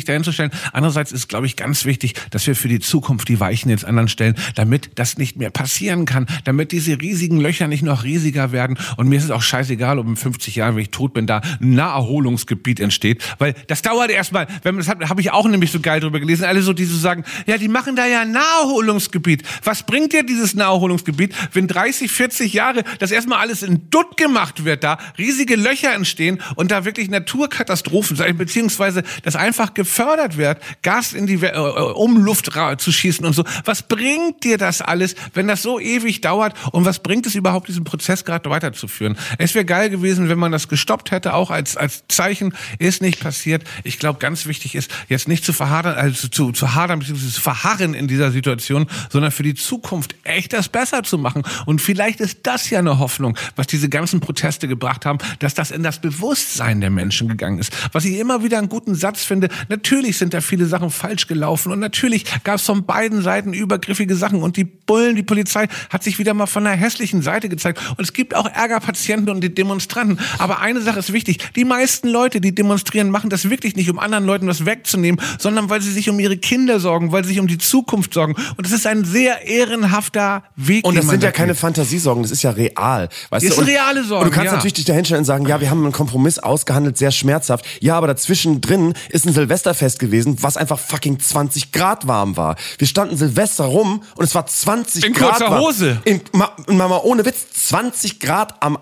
sich dahin zu stellen. Andererseits ist, glaube ich, ganz wichtig, dass wir für die Zukunft die Weichen jetzt anderen stellen, damit das nicht mehr passieren kann, damit diese riesigen Löcher nicht noch riesiger werden. Und mir ist es auch scheißegal, ob in 50 Jahren, wenn ich tot bin, da ein Naherholungsgebiet entsteht, weil das dauert erstmal, das habe ich auch nämlich so geil drüber gelesen, alle so, die so sagen, ja, die machen da ja ein Naherholungsgebiet. Was bringt dir dieses Naherholungsgebiet, wenn 30, 40 Jahre das erstmal alles in Dutt gemacht wird, da riesige Löcher entstehen und da wirklich Naturkatastrophen, beziehungsweise das einfach gefördert wird, Gas in die Umluft zu schießen und so. Was bringt dir das alles, wenn das so ewig dauert und was bringt es überhaupt, diesen Prozess gerade weiterzuführen? Es wäre geil gewesen, wenn man das gestoppt hätte, auch als Zeichen, ist nicht passiert. Ich glaube, ganz wichtig ist, jetzt nicht zu verhadern, also zu hadern, beziehungsweise zu verharren in dieser Situation, sondern für die Zukunft echt das besser zu machen. Und vielleicht ist das ja eine Hoffnung, was diese ganzen Proteste gebracht haben, dass das in das Bewusstsein der Menschen gegangen ist. Was ich immer wieder einen guten Satz finde, natürlich sind da viele Sachen falsch gelaufen und natürlich gab es von beiden Seiten übergriffige Sachen und die Bullen, die Polizei hat sich wieder mal von einer hässlichen Seite gezeigt und es gibt auch Ärgerpatienten und die Demonstranten. Aber eine Sache ist wichtig, die meisten Leute, die demonstrieren, machen das wirklich nicht, um anderen Leuten was wegzunehmen, sondern weil sie sich um ihre Kinder sorgen, weil sie sich um die Zukunft sorgen. Und das ist ein sehr ehrenhafter Weg. Und das sind ja keine Fantasiesorgen, das ist ja real. Weißt das du? sind reale Sorgen. Und du kannst natürlich dich da hinstellen und sagen, ja, wir haben einen Kompromiss ausgehandelt, sehr schmerzhaft. Ja, aber dazwischen drin ist ein Silvesterfest gewesen, was einfach fucking 20 Grad warm war. Wir standen Silvester rum und es war 20 Grad warm. In kurzer Hose. Mal ohne Witz, 20 Grad am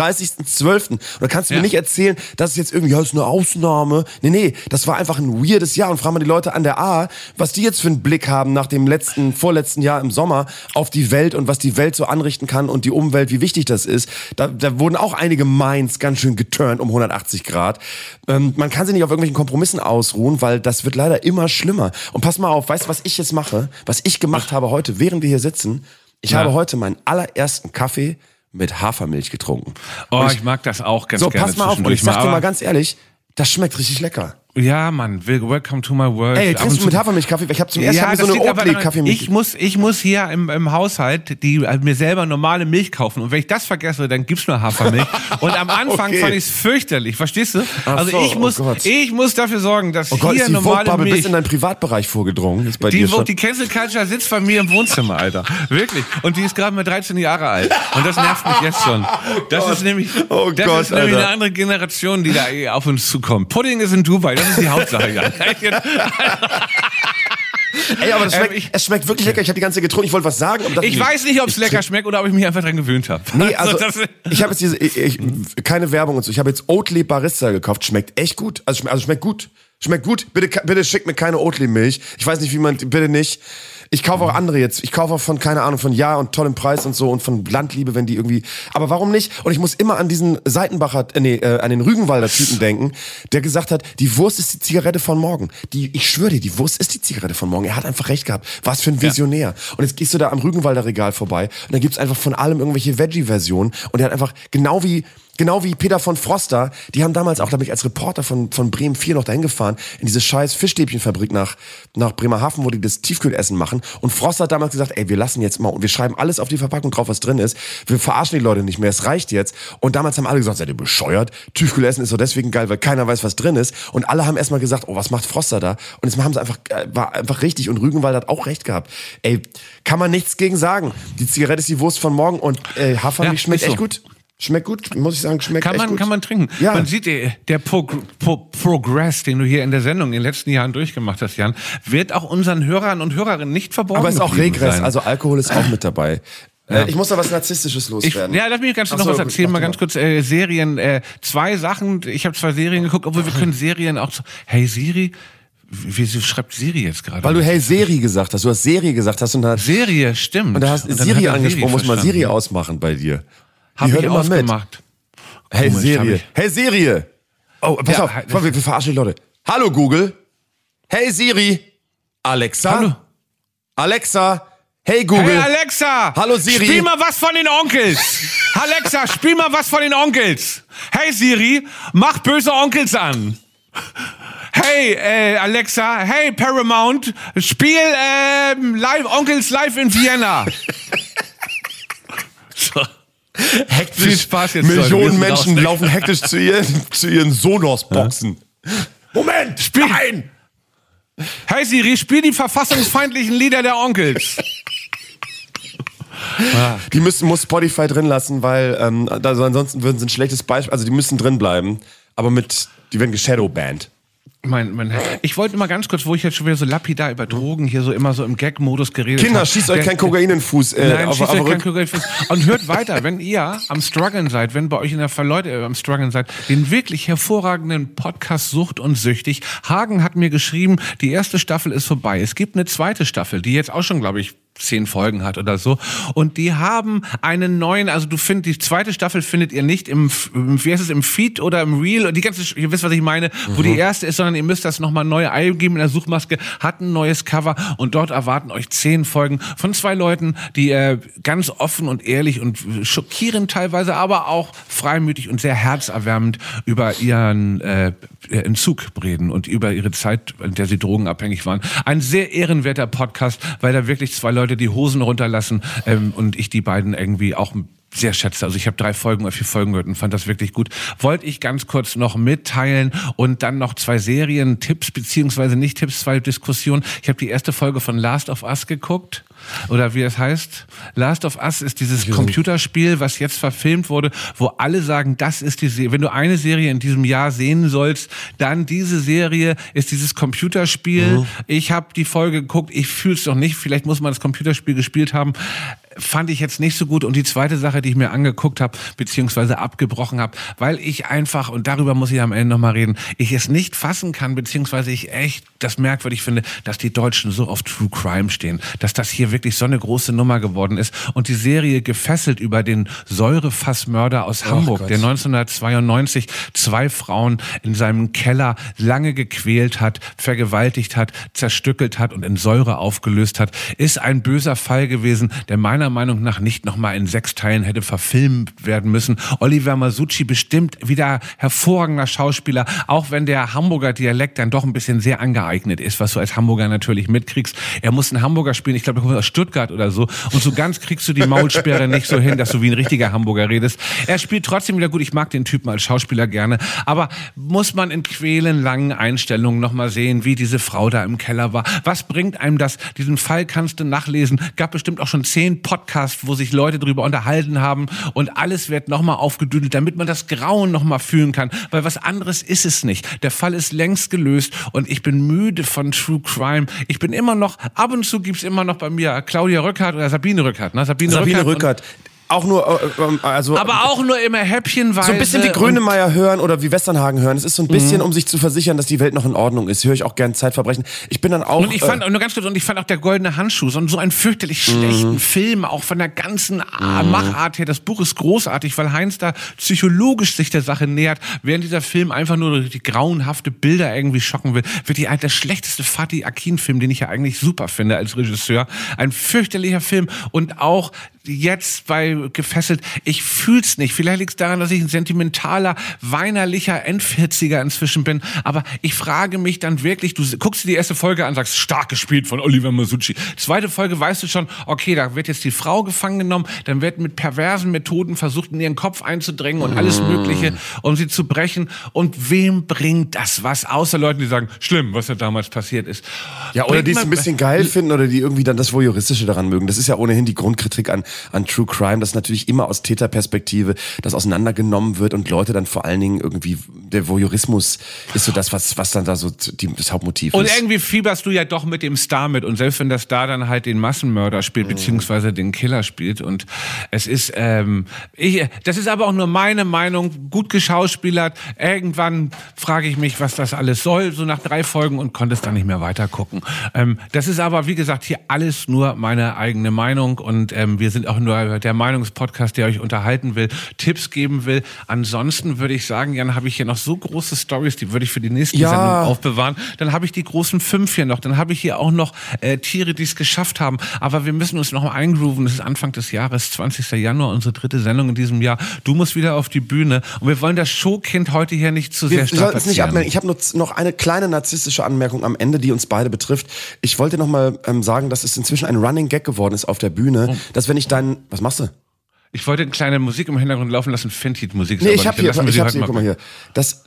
31.12. Und da kannst du mir nicht erzählen, dass es jetzt irgendwie, ja, ist eine Ausnahme. Nee, das war einfach ein weirdes Jahr. Und frag mal die Leute an der A, was die jetzt für einen Blick haben nach dem vorletzten Jahr im Sommer auf die Welt und was die Welt so anrichten kann und die Umwelt, wie wichtig das ist. Da wurden auch einige Minds ganz schön geturnt um 180 Grad. Man kann sich nicht auf irgendwelchen Kompromissen ausruhen, weil das wird leider immer schlimmer. Und pass mal auf, weißt du, was ich jetzt mache? Was ich gemacht habe heute, während wir hier sitzen? Ich habe heute meinen allerersten Kaffee mit Hafermilch getrunken. Oh, ich mag das auch ganz gerne. So, pass mal auf, und ich sag dir mal ganz ehrlich, das schmeckt richtig lecker. Ja, Mann, welcome to my world. Ey, trinkst du mit Hafermilchkaffee? Ich habe zum ersten Mal so eine Oatly-Kaffeemilch. Ich muss hier im Haushalt mir selber normale Milch kaufen. Und wenn ich das vergesse, dann gibt's nur Hafermilch. Und am Anfang fand ich's fürchterlich, verstehst du? Also ich muss dafür sorgen, dass hier ist normale Milch... bis in deinen Privatbereich vorgedrungen. Ist bei dir schon. Die Cancel Culture sitzt bei mir im Wohnzimmer, Alter. Wirklich. Und die ist gerade mal 13 Jahre alt. Und das nervt mich jetzt schon. Das ist nämlich eine andere Generation, die da auf uns zukommt. Pudding ist in Dubai. Das ist die Hauptsache, ja. Ey, aber es schmeckt wirklich lecker. Ich habe die ganze Zeit getrunken. Ich wollte was sagen. Ich weiß nicht, ob es lecker schmeckt oder ob ich mich einfach dran gewöhnt habe. Nee, also ich habe jetzt keine Werbung und so. Ich habe jetzt Oatly Barista gekauft. Schmeckt echt gut. Also schmeckt gut. Schmeckt gut. Bitte schickt mir keine Oatly-Milch. Ich weiß nicht, bitte nicht. Ich kaufe auch andere jetzt. Ich kaufe auch von, keine Ahnung, von Ja und tollem Preis und so und von Landliebe, wenn die irgendwie, aber warum nicht? Und ich muss immer an diesen Seitenbacher, an den Rügenwalder Typen denken, der gesagt hat, die Wurst ist die Zigarette von morgen. Ich schwöre dir, die Wurst ist die Zigarette von morgen. Er hat einfach recht gehabt. Was für ein Visionär. Ja. Und jetzt gehst du da am Rügenwalder Regal vorbei und da gibt's einfach von allem irgendwelche Veggie-Versionen und er hat einfach genau wie Peter von Froster, die haben damals auch, da bin ich als Reporter von Bremen 4 noch dahin gefahren, in diese scheiß Fischstäbchenfabrik nach Bremerhaven, wo die das Tiefkühlessen machen. Und Froster hat damals gesagt, ey, wir lassen jetzt mal, und wir schreiben alles auf die Verpackung drauf, was drin ist. Wir verarschen die Leute nicht mehr, es reicht jetzt. Und damals haben alle gesagt, seid ihr bescheuert? Tiefkühlessen ist doch deswegen geil, weil keiner weiß, was drin ist. Und alle haben erstmal gesagt, oh, was macht Froster da? Und jetzt haben sie war einfach richtig. Und Rügenwald hat auch recht gehabt. Ey, kann man nichts gegen sagen. Die Zigarette ist die Wurst von morgen und Hafermilch schmeckt echt gut. Schmeckt gut, muss ich sagen, schmeckt echt gut. Kann man trinken. Ja. Man sieht, der Progress, den du hier in der Sendung in den letzten Jahren durchgemacht hast, Jan, wird auch unseren Hörern und Hörerinnen nicht verborgen Aber es ist auch Regress, also Alkohol ist auch mit dabei. Ja. Ich muss da was Narzisstisches loswerden. Lass mich ganz noch was erzählen, mal ganz kurz. Serien, 2 Sachen, ich habe 2 Serien geguckt, obwohl wir können Serien auch so, hey Siri, wie schreibt Siri jetzt gerade? Weil du hey Siri gesagt hast, du hast Serie gesagt hast. Serie, stimmt. Und da hast Siri angesprochen, muss man Siri ausmachen bei dir. Hab ich immer ausgemacht. Hey Serie. Hey Serie. Oh, pass auf, wir verarschen die Leute. Hallo Google. Hey Siri. Alexa. Hallo. Alexa. Hey Google. Hey Alexa. Hallo Siri. Spiel mal was von den Onkels. Alexa, spiel mal was von den Onkels. Hey Siri, mach böse Onkels an. Hey Alexa, hey Paramount, spiel Onkels live in Vienna. So. Hektisch. Viel Spaß jetzt, Millionen Menschen laufen hektisch zu ihren Sonos-Boxen. Moment! Spiel! Nein! Hey Siri, spiel die verfassungsfeindlichen Lieder der Onkels. Die muss Spotify drin lassen, weil ansonsten würden sie ein schlechtes Beispiel, also die müssen drin bleiben, aber die werden geshadowbanned. Ich wollte mal ganz kurz, wo ich jetzt schon wieder so lapidar über Drogen hier so immer so im Gag-Modus geredet habe. Kinder, schießt euch kein Kokain in den Fuß. Nein, schießt euch kein Kokain in den Fuß. Und hört weiter, wenn ihr am Struggeln seid, wenn bei euch in der Leute am Struggeln seid, den wirklich hervorragenden Podcast Sucht und Süchtig. Hagen hat mir geschrieben, die erste Staffel ist vorbei. Es gibt eine zweite Staffel, die jetzt auch schon, glaube ich, 10 Folgen hat oder so. Und die haben einen neuen, also die zweite Staffel findet ihr nicht im Feed oder im Reel, ihr wisst, was ich meine, wo die erste ist, sondern ihr müsst das nochmal neu eingeben in der Suchmaske, hat ein neues Cover und dort erwarten euch 10 Folgen von 2 Leuten, die ganz offen und ehrlich und schockierend teilweise, aber auch freimütig und sehr herzerwärmend über ihren Entzug reden und über ihre Zeit, in der sie drogenabhängig waren. Ein sehr ehrenwerter Podcast, weil da wirklich 2 Leute die Hosen runterlassen und ich die beiden irgendwie auch sehr schätze. Also ich habe 3 Folgen oder 4 Folgen gehört und fand das wirklich gut. Wollte ich ganz kurz noch mitteilen und dann noch 2 Serien-Tipps, beziehungsweise nicht Tipps, 2 Diskussionen. Ich habe die erste Folge von Last of Us geguckt. Oder wie es heißt. Last of Us ist dieses Computerspiel, was jetzt verfilmt wurde, wo alle sagen, das ist die Serie. Wenn du eine Serie in diesem Jahr sehen sollst, dann diese Serie ist dieses Computerspiel. Ich habe die Folge geguckt, ich fühle es noch nicht. Vielleicht muss man das Computerspiel gespielt haben. Fand ich jetzt nicht so gut. Und die zweite Sache, die ich mir angeguckt habe, beziehungsweise abgebrochen habe, weil ich einfach, und darüber muss ich am Ende nochmal reden, ich es nicht fassen kann, beziehungsweise ich echt das merkwürdig finde, dass die Deutschen so auf True Crime stehen, dass das hier wirklich so eine große Nummer geworden ist. Und die Serie gefesselt über den Säurefassmörder aus Hamburg, der 1992 2 Frauen in seinem Keller lange gequält hat, vergewaltigt hat, zerstückelt hat und in Säure aufgelöst hat, ist ein böser Fall gewesen, der meiner Meinung nach nicht nochmal in 6 Teilen hätte verfilmt werden müssen. Oliver Masucci bestimmt wieder hervorragender Schauspieler, auch wenn der Hamburger Dialekt dann doch ein bisschen sehr angeeignet ist, was du als Hamburger natürlich mitkriegst. Er muss einen Hamburger spielen, ich glaube, er kommt aus Stuttgart oder so, und so ganz kriegst du die Maulsperre nicht so hin, dass du wie ein richtiger Hamburger redest. Er spielt trotzdem wieder gut, ich mag den Typen als Schauspieler gerne, aber muss man in quälenlangen Einstellungen nochmal sehen, wie diese Frau da im Keller war. Was bringt einem das? Diesen Fall kannst du nachlesen. Gab bestimmt auch schon 10 Podcasts, wo sich Leute darüber unterhalten haben und alles wird nochmal aufgedüdelt, damit man das Grauen nochmal fühlen kann, weil was anderes ist es nicht. Der Fall ist längst gelöst und ich bin müde von True Crime. Ich bin immer noch, ab und zu gibt's immer noch bei mir Claudia Rückert oder Sabine Rückert, ne? Sabine Rückert. Auch nur, aber auch nur immer häppchenweise. So ein bisschen wie Grönemeyer hören oder wie Westernhagen hören. Es ist so ein bisschen, um sich zu versichern, dass die Welt noch in Ordnung ist. Höre ich auch gern Zeitverbrechen. Ich bin dann auch... Und ich fand auch der Goldene Handschuh, so einen fürchterlich schlechten Film, auch von der ganzen Machart her. Das Buch ist großartig, weil Heinz da psychologisch sich der Sache nähert, während dieser Film einfach nur durch die grauenhafte Bilder irgendwie schocken will. Wirklich der schlechteste Fatih Akin-Film, den ich ja eigentlich super finde als Regisseur. Ein fürchterlicher Film und auch jetzt bei Gefesselt, ich fühl's nicht. Vielleicht liegt's daran, dass ich ein sentimentaler, weinerlicher End-40er inzwischen bin, aber ich frage mich dann wirklich, du guckst dir die erste Folge an, sagst, stark gespielt von Oliver Masucci. Zweite Folge weißt du schon, okay, da wird jetzt die Frau gefangen genommen, dann wird mit perversen Methoden versucht, in ihren Kopf einzudrängen und alles Mögliche, um sie zu brechen. Und wem bringt das was? Außer Leuten, die sagen, schlimm, was da damals passiert ist. Ja, oder die es ein bisschen geil finden oder die irgendwie dann das Voyeuristische daran mögen. Das ist ja ohnehin die Grundkritik an True Crime, dass natürlich immer aus Täterperspektive das auseinandergenommen wird und Leute dann vor allen Dingen irgendwie, der Voyeurismus ist so das, was dann da so das Hauptmotiv ist. Und irgendwie fieberst du ja doch mit dem Star mit und selbst wenn der Star dann halt den Massenmörder spielt, beziehungsweise den Killer spielt und es ist, das ist aber auch nur meine Meinung, gut geschauspielert, irgendwann frage ich mich, was das alles soll, so nach 3 Folgen und konnte es dann nicht mehr weiter gucken. Das ist aber, wie gesagt, hier alles nur meine eigene Meinung und wir sind auch nur der Meinungspodcast, der euch unterhalten will, Tipps geben will. Ansonsten würde ich sagen, Jan, habe ich hier noch so große Storys, die würde ich für die nächste Sendung aufbewahren. Dann habe ich die großen 5 hier noch. Dann habe ich hier auch noch Tiere, die es geschafft haben. Aber wir müssen uns noch mal eingrooven. Das ist Anfang des Jahres, 20. Januar, unsere 3. Sendung in diesem Jahr. Du musst wieder auf die Bühne. Und wir wollen das Showkind heute hier nicht zu sehr strapazieren. Ich habe noch eine kleine narzisstische Anmerkung am Ende, die uns beide betrifft. Ich wollte noch mal sagen, dass es inzwischen ein Running Gag geworden ist auf der Bühne, dass wenn ich was machst du? Ich wollte eine kleine Musik im Hintergrund laufen lassen, Fentit-Musik. Nee, ich hab hier, guck mal hier. Dass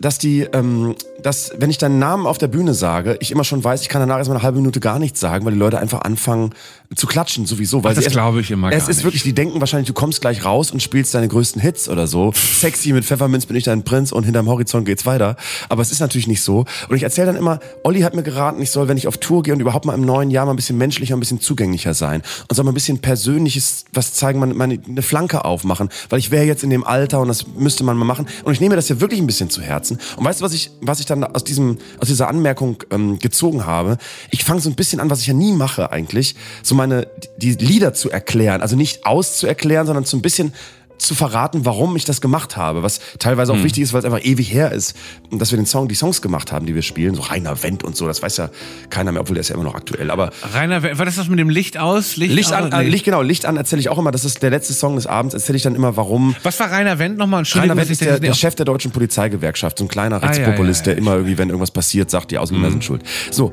wenn ich deinen Namen auf der Bühne sage, ich immer schon weiß, ich kann danach erstmal eine halbe Minute gar nichts sagen, weil die Leute einfach anfangen zu klatschen sowieso. Weil das glaube ich immer gar nicht. Es ist wirklich, die denken wahrscheinlich, du kommst gleich raus und spielst deine größten Hits oder so. Sexy mit Pfefferminz bin ich dein Prinz und hinterm Horizont geht's weiter. Aber es ist natürlich nicht so. Und ich erzähle dann immer, Olli hat mir geraten, ich soll, wenn ich auf Tour gehe und überhaupt mal im neuen Jahr mal ein bisschen menschlicher, ein bisschen zugänglicher sein. Und soll mal ein bisschen Persönliches, was zeigen, eine Flanke aufmachen. Weil ich wäre jetzt in dem Alter und das müsste man mal machen. Und ich nehme das ja wirklich ein bisschen zu Herzen. Und weißt du, was ich dann aus dieser Anmerkung gezogen habe? Ich fange so ein bisschen an, was ich ja nie mache eigentlich, so die Lieder zu erklären. Also nicht auszuerklären, sondern so ein bisschen zu verraten, warum ich das gemacht habe, was teilweise auch wichtig ist, weil es einfach ewig her ist, dass wir die Songs gemacht haben, die wir spielen, so Rainer Wendt und so, das weiß ja keiner mehr, obwohl der ist ja immer noch aktuell, aber Rainer Wendt, war das mit dem Licht aus? Licht an erzähle ich auch immer, das ist der letzte Song des Abends, erzähle ich dann immer, warum. Was war Rainer Wendt nochmal? Rainer Wendt ist der Chef der deutschen Polizeigewerkschaft, so ein kleiner Rechtspopulist, der immer irgendwie, wenn irgendwas passiert, sagt, die Ausländer sind schuld. So,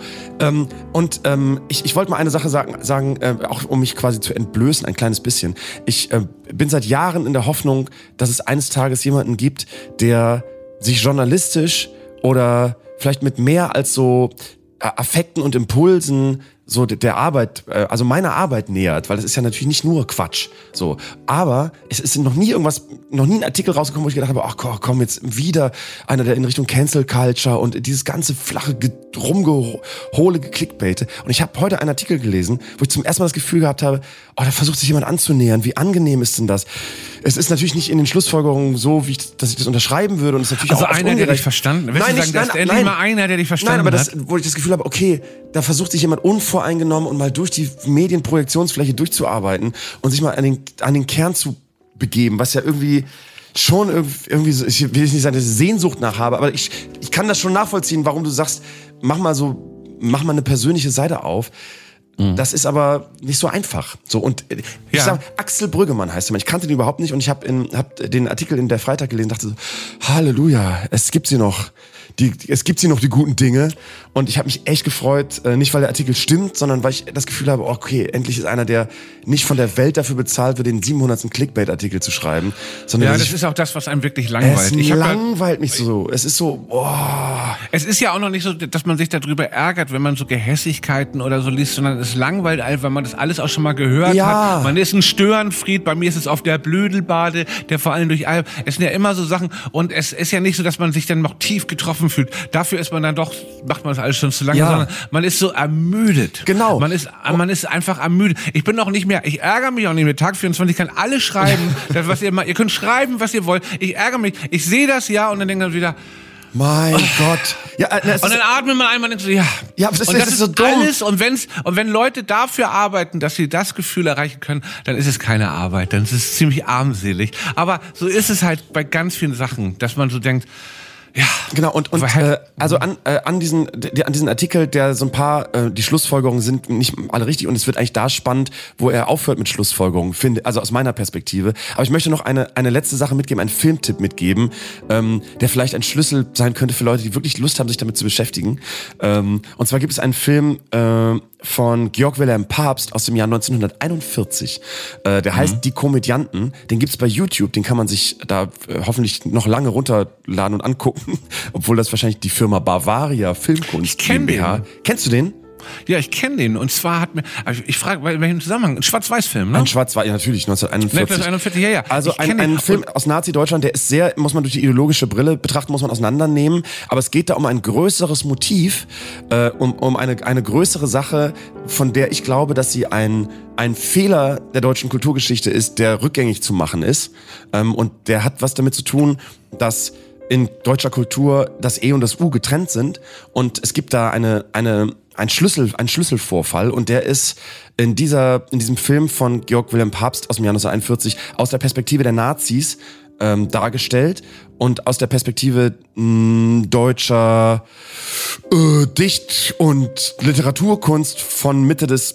ich wollte mal eine Sache sagen, auch um mich quasi zu entblößen, ein kleines bisschen. Ich bin seit Jahren in der Hoffnung, dass es eines Tages jemanden gibt, der sich journalistisch oder vielleicht mit mehr als so Affekten und Impulsen so der Arbeit, also meiner Arbeit nähert, weil das ist ja natürlich nicht nur Quatsch, so. Aber es ist noch nie ein Artikel rausgekommen, wo ich gedacht habe, ach komm, jetzt wieder einer, der in Richtung Cancel Culture und dieses ganze flache, rumgeholige Clickbaite. Und ich habe heute einen Artikel gelesen, wo ich zum ersten Mal das Gefühl gehabt habe, da versucht sich jemand anzunähern. Wie angenehm ist denn das? Es ist natürlich nicht in den Schlussfolgerungen so, dass ich das unterschreiben würde. Und es ist natürlich also auch einer, der dich verstanden hat. Nein, einer, der dich verstanden hat. Nein, aber wo ich das Gefühl habe, okay, da versucht sich jemand unvoreingenommen und mal durch die Medienprojektionsfläche durchzuarbeiten und sich mal an den Kern zu begeben, was ja irgendwie schon irgendwie so, ich will nicht sagen, dass ich Sehnsucht nach habe, aber ich kann das schon nachvollziehen, warum du sagst, mach mal eine persönliche Seite auf. Das ist aber nicht so einfach. So, und ich sag, Axel Brüggemann heißt er. Ich kannte den überhaupt nicht und ich hab den Artikel in der Freitag gelesen und dachte so, Halleluja, es gibt sie noch, die guten Dinge. Und ich habe mich echt gefreut, nicht weil der Artikel stimmt, sondern weil ich das Gefühl habe, okay, endlich ist einer, der nicht von der Welt dafür bezahlt wird, den 700. Clickbait-Artikel zu schreiben. Sondern das ist auch das, was einem wirklich langweilt. Es langweilt mich so. Es ist so, Es ist ja auch noch nicht so, dass man sich darüber ärgert, wenn man so Gehässigkeiten oder so liest, sondern es langweilt einfach, weil man das alles auch schon mal gehört hat. Man ist ein Störenfried, bei mir ist es auf der Blödelbade, der vor allem durch all, es sind ja immer so Sachen und es ist ja nicht so, dass man sich dann noch tief getroffen fühlt. Dafür ist man dann doch, macht man das alles schon zu lange, sondern man ist so ermüdet. Genau. Man ist einfach ermüdet. Ich bin auch nicht mehr, ich ärgere mich auch nicht mehr. Tag 24 kann alles schreiben, ihr könnt schreiben, was ihr wollt. Ich ärgere mich. Ich sehe das und dann denke ich wieder, mein Gott. Ja, und dann atmet man einmal und denkt so, das ist so dumm. Alles, und wenn Leute dafür arbeiten, dass sie das Gefühl erreichen können, dann ist es keine Arbeit, dann ist es ziemlich armselig. Aber so ist es halt bei ganz vielen Sachen, dass man so denkt, ja, genau, und also an diesen Artikel, der so ein paar, die Schlussfolgerungen sind nicht alle richtig und es wird eigentlich da spannend, wo er aufhört mit Schlussfolgerungen, also aus meiner Perspektive. Aber ich möchte noch eine letzte Sache mitgeben, einen Filmtipp mitgeben, der vielleicht ein Schlüssel sein könnte für Leute, die wirklich Lust haben, sich damit zu beschäftigen. Und zwar gibt es einen Film von Georg Wilhelm Pabst aus dem Jahr 1941. Der heißt Die Komödianten. Den gibt's bei YouTube, den kann man sich da hoffentlich noch lange runterladen und angucken. Obwohl das wahrscheinlich die Firma Bavaria Filmkunst GmbH. Kennst du den? Ja, ich kenne den. Und zwar hat mir, ich frage, welchen Zusammenhang? Ein Schwarz-Weiß-Film, ne? Ein Schwarz-Weiß, ja, natürlich, 1941. 1941, ja. Also ein Film aus Nazi-Deutschland, der ist sehr, muss man durch die ideologische Brille betrachten, muss man auseinandernehmen. Aber es geht da um ein größeres Motiv, um eine größere Sache, von der ich glaube, dass sie ein Fehler der deutschen Kulturgeschichte ist, der rückgängig zu machen ist. Und der hat was damit zu tun, dass in deutscher Kultur das E und das U getrennt sind. Und es gibt da ein Schlüsselvorfall und der ist in diesem Film von Georg Wilhelm Pabst aus dem Jahr 1941 aus der Perspektive der Nazis dargestellt und aus der Perspektive deutscher Dicht- und Literaturkunst von Mitte des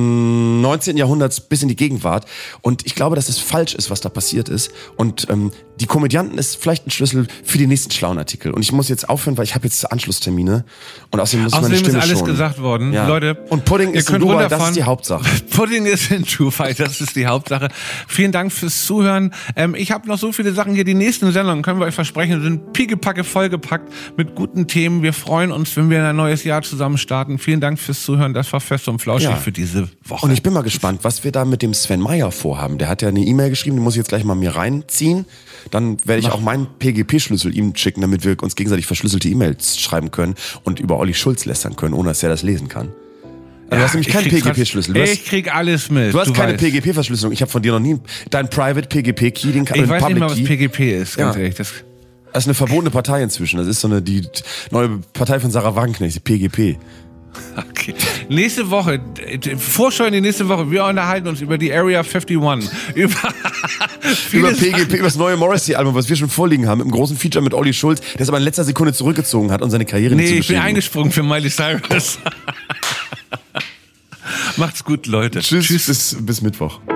19. Jahrhunderts bis in die Gegenwart. Und ich glaube, dass es falsch ist, was da passiert ist. Und die Komödianten ist vielleicht ein Schlüssel für die nächsten schlauen Artikel. Und ich muss jetzt aufhören, weil ich habe jetzt Anschlusstermine. Und außerdem muss ich meine Stimme ist alles schonen. gesagt worden. Ja. Leute, und Pudding ist in Dubai, das ist die Hauptsache. Pudding ist in Dubai, das ist die Hauptsache. Vielen Dank fürs Zuhören. Ich habe noch so viele Sachen hier. Die nächsten Sendungen, können wir euch versprechen, sind piekepacke vollgepackt mit guten Themen. Wir freuen uns, wenn wir ein neues Jahr zusammen starten. Vielen Dank fürs Zuhören. Das war Fest und Flauschig für diese Woche. Und ich bin mal gespannt, was wir da mit dem Sven Meyer vorhaben. Der hat ja eine E-Mail geschrieben, die muss ich jetzt gleich mal mir reinziehen. Dann werde ich auch meinen PGP-Schlüssel ihm schicken, damit wir uns gegenseitig verschlüsselte E-Mails schreiben können und über Olli Schulz lästern können, ohne dass er das lesen kann. Also du hast nämlich keinen PGP-Schlüssel. Ich krieg alles mit. Du hast keine PGP-Verschlüsselung. Ich habe von dir noch nie deinen Private PGP-Key, den Ich weiß nicht mal, was PGP ist, ganz ehrlich. Das ist eine verbotene Partei inzwischen. Das ist so die neue Partei von Sarah Wagenknecht, die PGP. Okay. Nächste Woche, Vorschau in die nächste Woche, wir unterhalten uns über die Area 51. Über PGP, über das neue Morrissey-Album, was wir schon vorliegen haben, mit einem großen Feature mit Olli Schulz, der es aber in letzter Sekunde zurückgezogen hat und seine Karriere nicht zu ich bin beschädigen. eingesprungen für Miley Cyrus. Macht's gut, Leute. Tschüss. Bis Mittwoch.